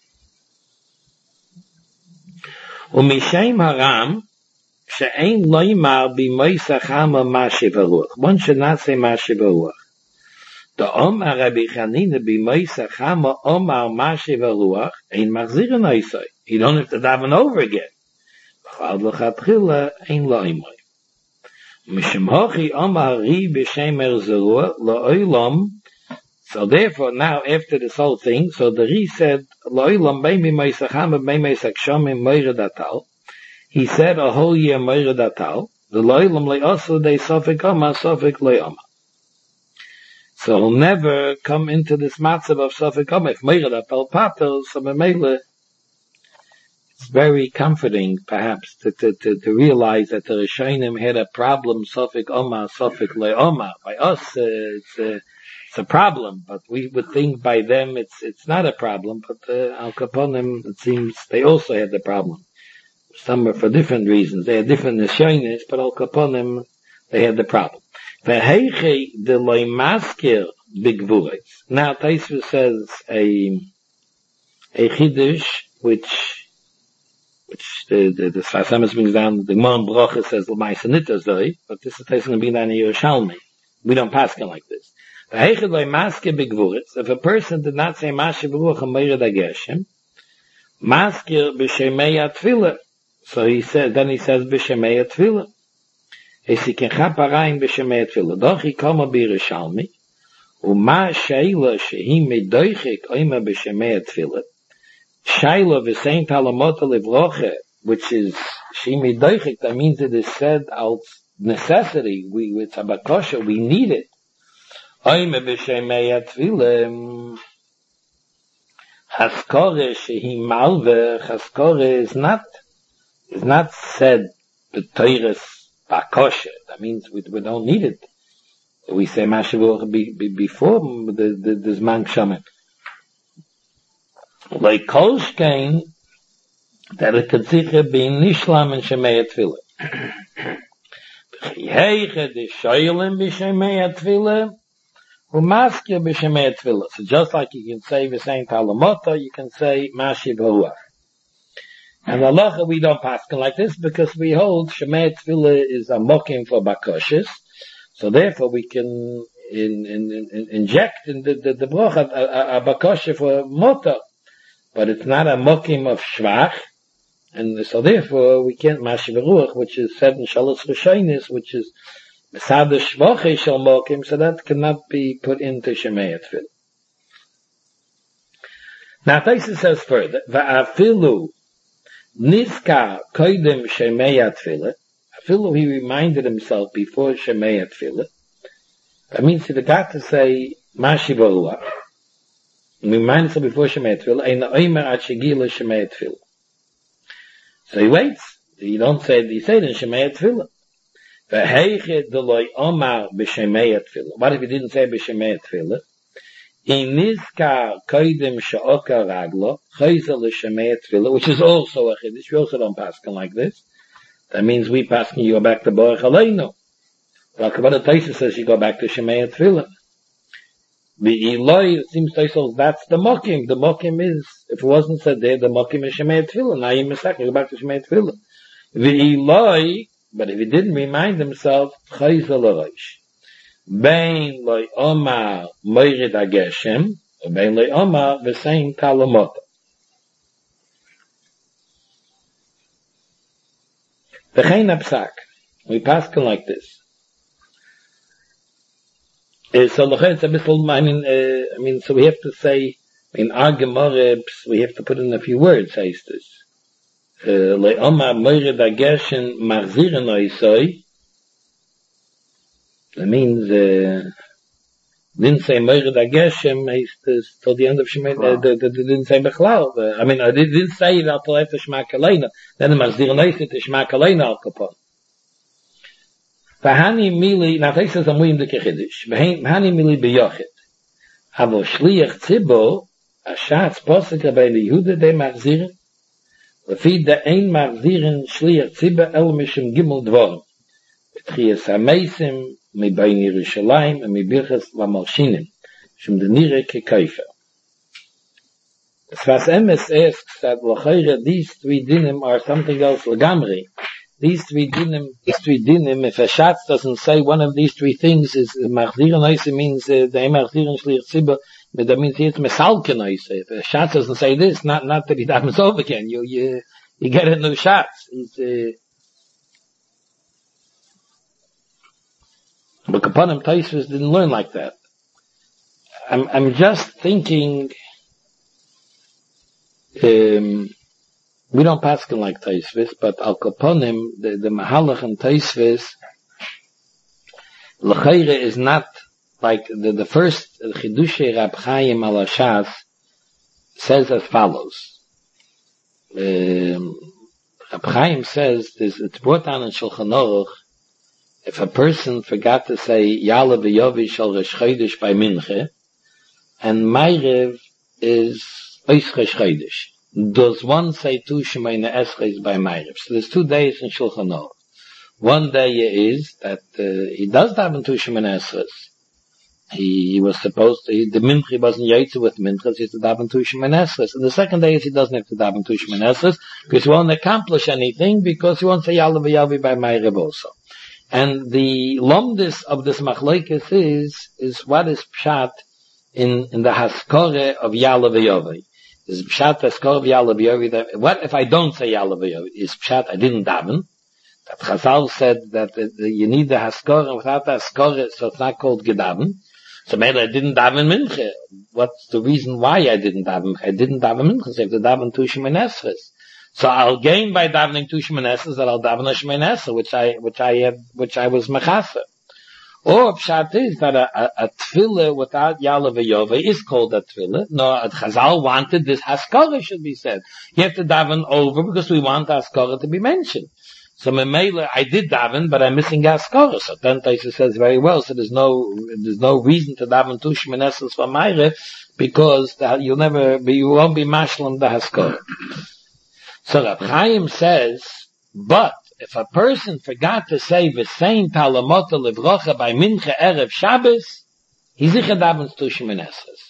Umishem haram she'ein loymar b'moisach hama mashiv haruach. One should not say mashiv haruach. The Omar Rabbi Chanina b'moisach hama Omar mashiv haruach ein machzir noisai. You don't have to daven over again. V'chad l'chatchila ein loymar. Mishem hochi Omar ri b'shem erzeruach lo'olam. So therefore, now after this whole thing, so the Ri said, Lo'ilam beimi meisacham beimi sakshomim meire datal. He said a whole year meire datal. The Lo'ilam le'osu de sofik oma, sofik le'oma. So he'll never come into this matzav of sofik oma. If meire datal patel, so memele, it's very comforting, perhaps, to realize that the Rishonim had a problem, sofik oma, sofik le'oma. By us, it's a problem, but we would think by them it's not a problem, but Al Kaponim, it seems they also had the problem. Some are for different reasons. They had different nisyonis, but Al Kaponim, they had the problem. V'heichi de loy maskir bigvuretz. Now Taisva says a chiddush, which the Sfas Emes brings down, the Gemara Bracha says l'maisa nita zoi, but this is going to be down in Yerushalmi. We don't pass it like this. If a person did not say Mashiv Ruach Meirad Geshem, Maskir b'Shemei Atfilah. So he says b'Shemei Atfilah. Esikencha parayim b'Shemei Atfilah. Doch he kama b'Yerushalmi, u'ma sheila shehi medoichik oima b'Shemei Atfilah. Shaila v'sein talamota livroche, which is she medoichik. That means it is said out necessity. It's a bakosha. We need it. Oime b'Shemei Atfilah. Haskore shehi malve. Haskore is not said the Torah's bakosha. That means we don't need it. We say Mashiv before the Zman Kshamim. Like Kolshkein, that it could sicher be Nishlam and Shemei Atfilah. B'chiyeiche de shoylim b'Shemei Atfilah. Umaskir b'Shemei Atfilah. So just like you can say v'sein talamota, you can say Mashiv Ruach. And halacha we don't pass like this because we hold Shemei Atfilah is a mocking for bakoshes. So therefore we can inject in the bracha a bakoshe for mota. But it's not a mocking of shvach. And so therefore we can't Mashiv Ruach, which is said in Shalos Rishonis, which is Besad Shvache shall mokim, so that cannot be put into Shemei Atfilah. Now Taisa says further, Va'afilu niska koidem Shemei Atfilah. Afilu he reminded himself before Shemei Atfilah. That means he got to say Mashiv Ruach. He reminded himself before Shemei Atfilah, Eina oimer ad shegila Shemei Atfilah. So he waits. You don't say it, you say it in Shemei Atfilah. What if he didn't say b'Shemei Atfilah? Which is also a chiddush. We also don't pass like this. That means we pass you back to Baruch Aleinu. Like Kabbalah Taisa says, you go back to Shemaya Tefillah. The Eloi, it seems to us, that's the Mokim. The Mokim is, if it wasn't said there, the Mokim is Shemaya Tefillah. Now you mistake, you go back to Shemaya Tefillah. The Eloi, but if he didn't remind himself, Chayza L'Rosh. Bein Loi Omar Moirid HaGeshem, or Bein Loi Omar V'sein Talamota. V'chein Apsak. We pass it like this. So it's a bit, so we have to say, in our Gemara, we have to put in a few words, says this. Le'oma moired hageshen machziren oisoi. That means, didn't say moired hageshem, says this, till the end of Shemay, didn't say Bechlau. I didn't say that to left the Shema Kaleina. Then the machziren oisoi, the Shema Kaleina al Kapon. V'hani mili, now this is a muim de kechidish. V'hani mili beyochid. Avo shliach tzibo, ashatz posek rabbi Yehuda de machziren. Lefi de ein machziren shliach tzibo el mishim gimel dvorim. Betchias ha-meisim, mi bain Yerushalayim, and mi birchas la-malshinim. Shum de nire ke-kaifer. Sfas Emes asks that l'chayre, these three dinim are something else l'gamri. These three dinim, if a Shatz doesn't say one of these three things is Machziren Oise means the Machziren Shliach Tzibah, but that means it's Mesalken Oise. If a Shatz doesn't say this, not that it happens over again, you get a new Shatz. But Kapanim Taisvus didn't learn like that. I'm just thinking, we don't paskin like Taisvis, but Al Kaponim, the Mahalach and Taisvis, L'chayre is not like the first Chidushe Rab Chaim al Ashas says as follows. Rab Chaim says, it's brought down in Shulchan Aruch, if a person forgot to say Yala v'Yovi shal Rosh Chodesh by Minche, and Ma'ariv is Ois Rosh Chodesh. Does one say two Shemayna Esres by Ma'ariv? So there's 2 days in Shulchan Aruch. One day is that he does daven two Shemayna Esres. He was supposed to, the Minche wasn't Yaitze with Minchas, he has to daven two Shemayna Esres. And the second day is he doesn't have to daven two Shemayna Esres, because he won't accomplish anything, because he won't say Yalav V'Yavi by Ma'ariv also. And the lomdis of this machlokes is what is pshat in the haskore of Yalav V'Yavi. Is pshat haskore of Yalav V'Yavi. What if I don't say Yalav V'Yavi? Is pshat I didn't daven. That Chazal said that you need the haskore, and without the haskore, so it's not called gedaven. So maybe I didn't daven minche. What's the reason why I didn't daven? I didn't daven minche. So I have to daven two Shemayna Esres. So I'll gain by davening two Shemayna Esres that I'll daven a Shemayna Esres, which I was mechaser. Or pshat is that a tefillah without Yalav V'Yavi is called a tefillah. No, Chazal wanted this haskara should be said. You have to daven over because we want haskara to be mentioned. So Memela, I did daven, but I'm missing haskara. So then Taisa says very well. So there's no reason to daven two Shemayna Esres for Ma'ariv because you won't be mashlam the haskara. So Rab Chaim says, but if a person forgot to say v'sein talamota livrocha by mincha erev Shabbos, he zicha davens two Shemayna Esres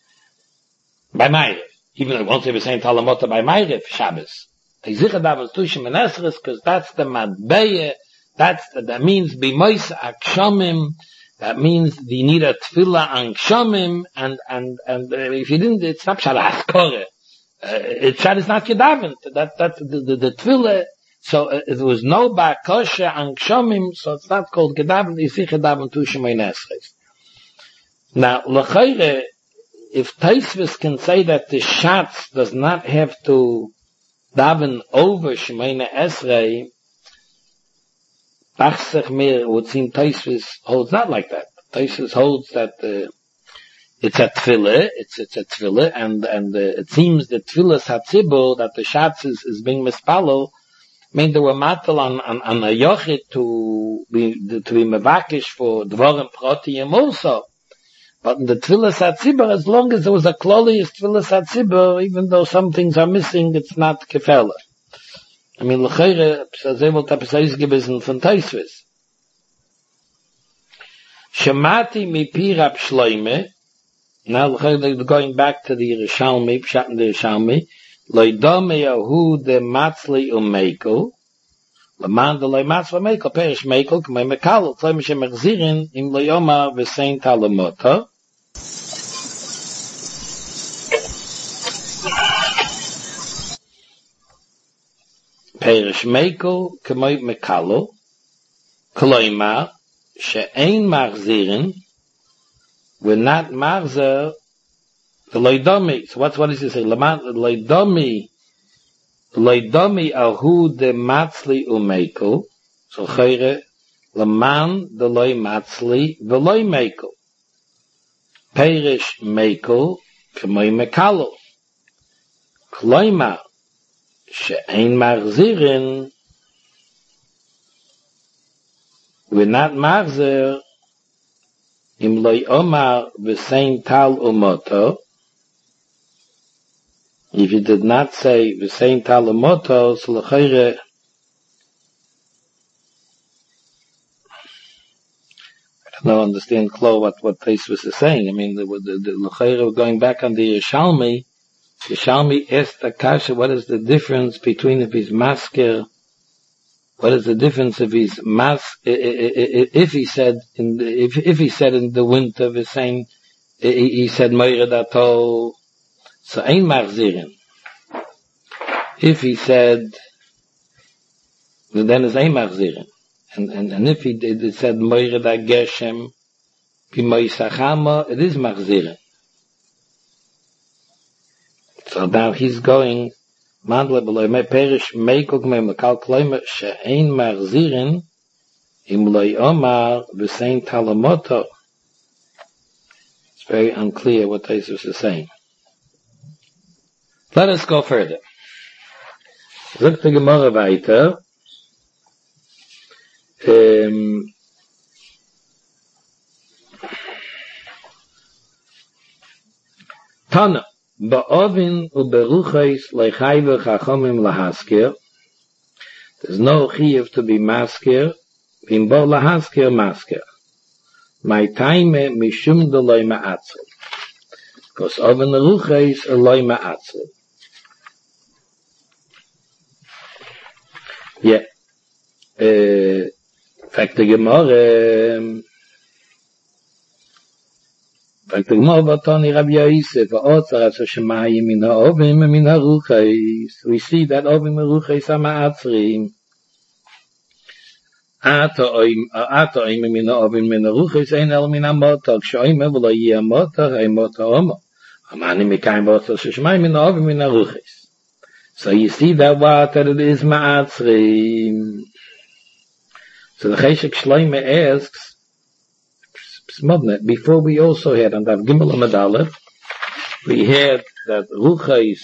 by Ma'ariv. Even though he won't say v'sein talamota by Ma'ariv Shabbos, he zicha davens two Shemayna Esres because that's the madbeye. That means b'mois akshamim. That means you need a tefillah an kshamim, and if you didn't, it's not pshat haskore. Pshat is not gedaven. That the tefillah. So it was no bakosha and kshamim, so it's not called gedaven. You see gedaven two Shemayna Esres. Now l'chayre, if Taisvis can say that the Shatz does not have to daven over Shemayna Esrei, Bachsech Mir would seem Taisvis holds not like that. Taisvis holds that it's a tefillah, it's a tefillah, and it seems the tefillah hatzibur that the Shatz is being mispalo. I mean, they were matal on a yochid to be mevakish for dvorim protiyim also. But in the tefillah hatzibur, as long as there was a klolius tefillah hatzibur, even though some things are missing, it's not kefela. I mean, l'chayre, p'sazevol tapesayis gebizn von Taisvis. Shemati mipi Rab Shloime. Now going back to the Yerushalmi, Pshat in the Yerushalmi. Loidome Yahu de Matzli Umekel. Leman de Loi Matzli Umekel. Perish Mekel. K'may Mekal. Tzloi Mishe Mechzirin. Im Loyoma V'sein Talamoto. Perish Mekel. K'may Mekalo. Kloima. She'ein Machzirin. We're not Machzer. The Loidomi. So what does he say? Loidomi ahu de matzli umekel. So chayre, leman de loy matzli veloy mekel. Perish mekel k'moy mekalo. Kloima she'ein machzirin. We're not machzer im loy omar v'sein tal umoto. If you did not say the same talamoto, so l'chayre, I don't understand Klo what Tosfos is saying. I mean, the l'chayre going back on the Yerushalmi asked Akasha, what is the difference between if he's masker, what is the difference if he's if he said in the winter the same, he said Meire Dato. So ein machzirin. If he said, then it's ein machzirin. And if he said moire da geshem, pi moisachama, it is machzirin. So now he's going, mandle below me perish meikok me mekal kloime she ein machzirin im loy omar v'sein talamoto. It's very unclear what Tosfos is saying. Let us go further. Sagt die Gemara weiter. Tana, ba'ovin u'beruchais leichayve chachomim lahaskir. There's no chiyuv to be maskir. V'im bo lahaskir maskir. My time mishum de loy ma'atzil. Because ovin u'ruchais loy ma'atzil. Yeah. Fact the Gemara Vatani Rabbi Yosef V'otzar Atzer Shemayim Min ha'ovim Min ha'ruchais. We see that ovim ha'ruchais are ma'atzrim. Ata oim Min ha'ovim Min ha'ruchais Ein el Min ha'motok She'oim v'lo yi ha'motok Ein motok omo Amani Mikayim V'otzar Shemayim Min ha'ovim Min ha'ruchais. So you see that water it is ma'atzrim. So the Cheshek Shloime asks, before we also had on Daf Gimel Amud Aleph, we had that Ruchais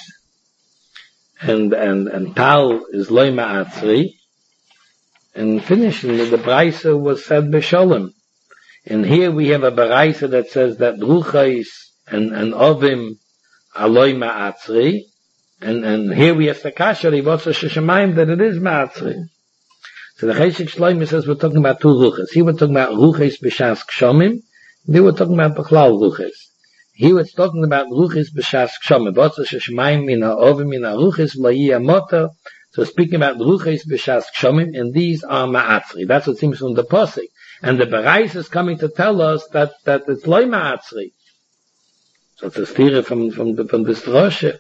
and Tal is loy ma'atzri, and finishing the Braisa was said b'sholem. And here we have a Braisa that says that Ruchais and Ovim are loy ma'atzri, and here we have Takasha Rivotza Sheshamayim that it is ma'atzri. So the Cheshek Shloime says we're talking about two ruches. He was talking about ruches b'shas kshomim. They were talking about b'chlal ruches. He was talking about ruches b'shas kshomim. V'otza sheshamayim min ha'ovim min ha'ruches v'lo yi ha'moto. So speaking about ruches b'shas kshomim, and these are ma'atzri. That's what seems from the posik. And the Berais is coming to tell us that it's loy ma'atzri. So it's a stira from this droshe.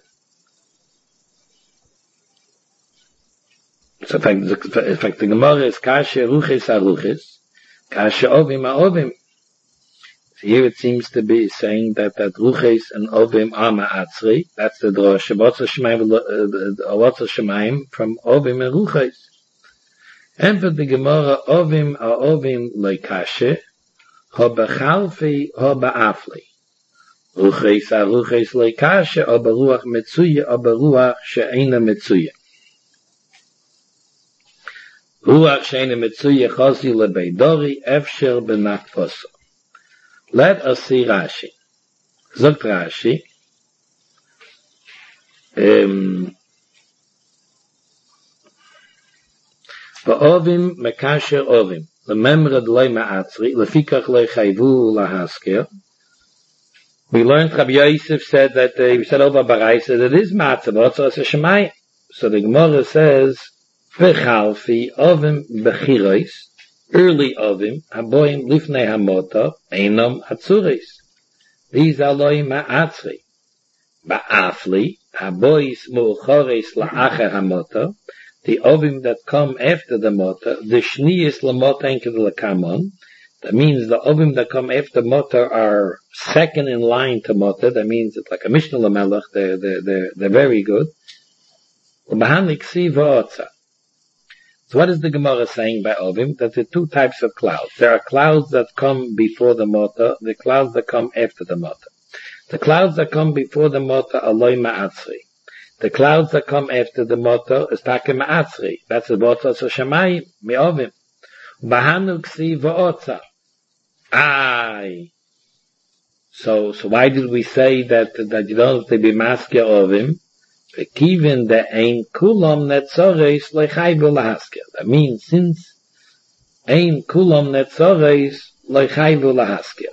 So in fact, the Gemara is kashe ruches haruches, kashe ovim ha'ovim. So here it seems to be saying that ruches and ovim are ma'atzri. That's the droshe. What's shemayim from ovim and ruches. And for the Gemara, ovim ha'ovim loy kashe, ha b'chalfi ha ba'afli. Ruches haruches loy kashe, ha b'ruach metzuya, ha b'ruach she'ena metzuya. Ruach she'ena metzuya chosi lebeidori efsher benakfoso. Let us see Rashi. Zogt Rashi. Va'ovim mekasher ovim. Lememra d'loi ma'atzri, lefikach lo chayvu lahasker. We learned Rabbi Yosef said that he said over Barais that it is matzah, but also it's a shemayim. So the Gemara says, v'chalfi ovim bechirois, early ovim, haboim lifnei hamota, einom atzuris. These are loi ma'atzri. Ba'afli, habois mu'chores la'acher hamota, the ovim that come after the mota, the shniyis lamota enke l'kamon. That means the ovim that come after mota are second in line to mota. That means it's like a mishnah lamelech. They're very good. So what is the Gemara saying by ovim? That there are two types of clouds. There are clouds that come before the mota, the clouds that come after the mota. The clouds that come before the mota are loi ma'atzri. The clouds that come after the mota is take ma'atzri. That's the mota so shemayim mi ovim. Bahanu ksi v'otza. Aye. So why did we say that you don't have to be masker ovim? Even the ein kulam netzores lechayvu lahasker. That means since ein kulam netzores lechayvu lahasker.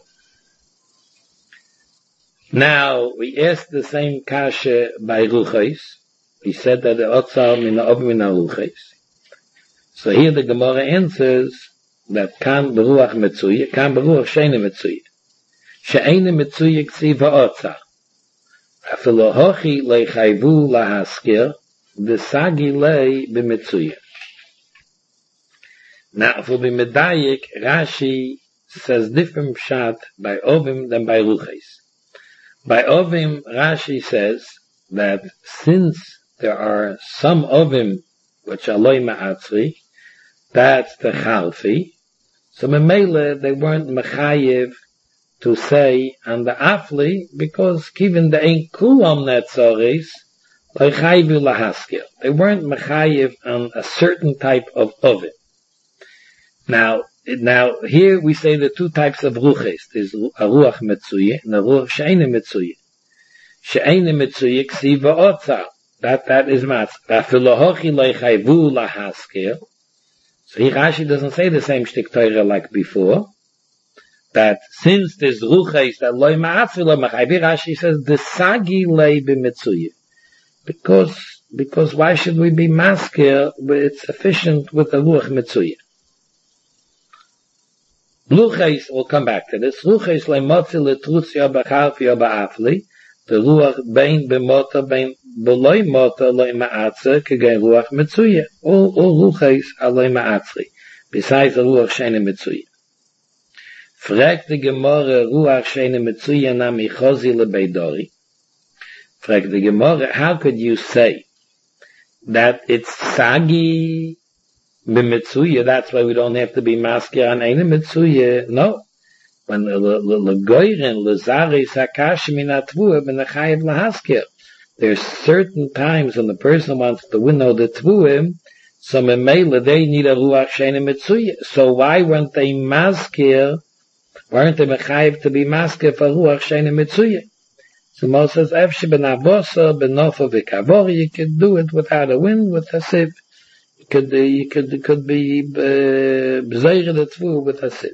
Now we asked the same kasha by Ruchais. We said that the otzar min ha'ovim min ha'ruchais. So here the Gemara answers that kan beruach metzuye, kan beruach sheine metzuye. Sheine metzuye ksiv ha'otzar. Afilo hochi leichayvu lahasker, v'sagi lei b'metzuye. Now, if we'll be medayik, Rashi says different pshat by ovim than by ruchais. By ovim, Rashi says that since there are some ovim which are loi ma'atzri, that's the chalfi, so memele they weren't mechayev to say on the afli, because given the ein kulam netzoris, leichayvu lahasker. They weren't mechayev on a certain type of ovim. Now here we say the two types of ruches. There's a ruach metzuye and a ruach she'ene metzuye. She'ene metzuye ksiva otza. That is matzah. Afilo hochi leichayvu lahasker. So here Rashi doesn't say the same shtik Torah like before. That since there's ruches that loy ma'atzri lo machayvi, Rashi says the sagi lei b'metzuye. Because why should we be masker? It's sufficient with the ruach metzuye. Ruches, we'll come back to this. Ruches le motzi le trutzia b'chalfi ba'afli. The ruach bein b'mota bein b'loi mota loy ma'atzri kegen ruach metzuye. All ruches are loy ma'atzri. Besides the ruach sheine metzuye. Fragt the Gemara ruach sheine metzuye na michozi le beidori. Fragt the Gemara, how could you say that it's sagi b'metzuye, that's why we don't have to be masker on eine metzuye? No. When l'goyren, l'zaris hakash min atvuah b'nechayev lahasker. There's certain times when the person wants to winnow the tvuim, so memela they need a ruach sheine metzuye. So why weren't they masker? Weren't they mechayev to be masker for ruach sheine metzuye? So Moses says, efshe b'navosa b'nofa v'kavor, you could do it without a wind, with a sieve. You could be b'zeire the tvu with a sieve.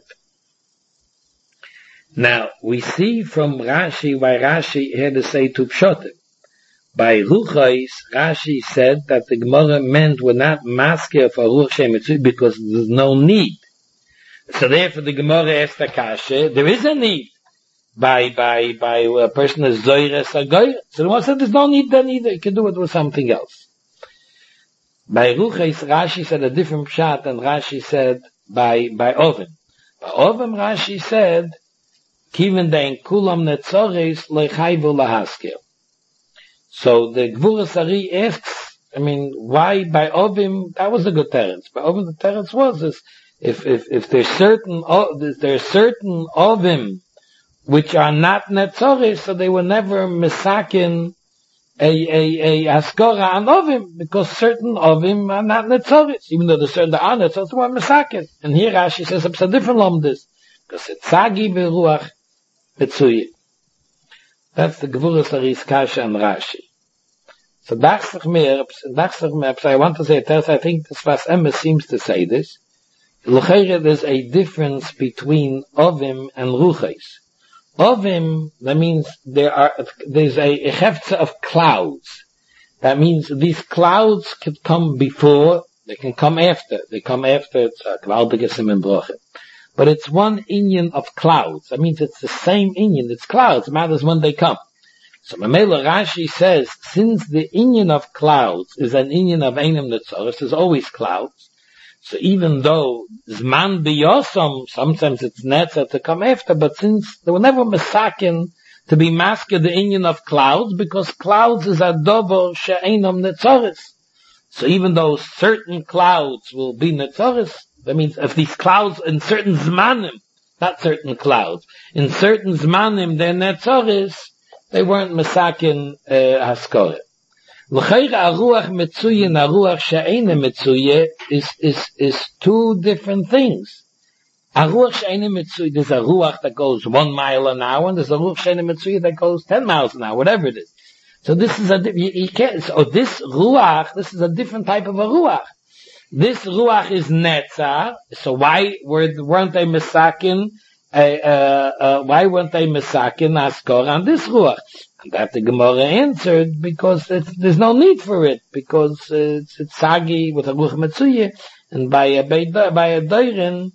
Now, we see from Rashi why Rashi had to say to pshotim. By Ruchais, Rashi said that the Gemara meant we're not masker for ruach sheine metzuye because there's no need. So therefore the Gemara asked the kasha, there is a need. By a person is zoyres agoyre. So the one said there's no need then either. You can do it with something else. By Ruchais, Rashi said a different pshat, and Rashi said by Ovim. By Ovim, Rashi said, Kiven dein kulam netzores leichayvu lahasker. So the Gvuras Ari asks, why by Ovim? That was a good teretz. By Ovim, the teretz was this: if there's certain Ovim which are not netzores, so they were never misakin a haskora on Ovim, because certain Ovim are not netzores, even though there are netzores, they were misakin. And here Rashi says it's a different lomdus, because it's sagi beruach metzuye. That's the Gvuras Ari's kasha and Rashi. So I want to say it else. I think this Vas Emes seems to say this. L'cheira, there's a difference between Ovim and Ruches. Ovim, that means there's a hefza of clouds. That means these clouds can come before, they can come after. They come after, it's a gewaltige simen broche. But it's one inyan of clouds. That means it's the same inyan, it's clouds, it matters when they come. So Mamela Rashi says, since the inyan of clouds is an inyan of Einem Netzoros, there's always clouds. So even though Zman B'Yosam, sometimes it's Netzer to come after, but since they were never Mesakin to be masked the inyan of clouds, because clouds is a dovo she'einam Netzoros. So even though certain clouds will be Netzoros, that means if these clouds in certain Zmanim, not certain clouds, in certain Zmanim they're Netzoros, they weren't Mesakin Haskore. L'cheira aruach metzuye and aruach she'ene metzuye is two different things. Aruach she'ene metzuye, there's a ruach that goes 1 mile an hour, and there's a ruach she'ene metzuye that goes 10 miles an hour, whatever it is. So this is you can't, so this ruach, this is a different type of a ruach. This ruach is netzah, so why weren't they mesakin, why weren't they mesakin askor on this ruach? And that the Gemara answered, because there's no need for it, because it's sagi with a ruach metzuye, and by a doiren,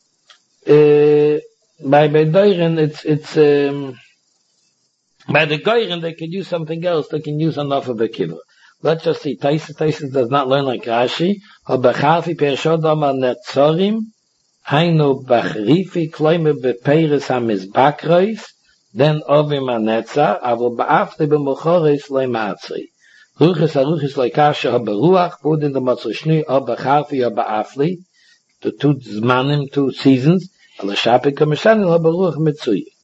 by the goyren they can use something else, they can use enough of a kibra. Let's just see, Taisus does not learn like Rashi, Habachafi Pershodam Netzorim, Hainu Bachrifi, Kloime Beperes HaMizbakreis, then Ovim HaNetza, Avo Ba'afli B'mochores Leimatzri. Ruches HaRuches Leikasha HaBeruach, put in the Matzoshnui, Habachafi HaBa'afli, the 2 Zmanim, 2 seasons, Alashapi Kameshanil HaBeruach Mitzuyi.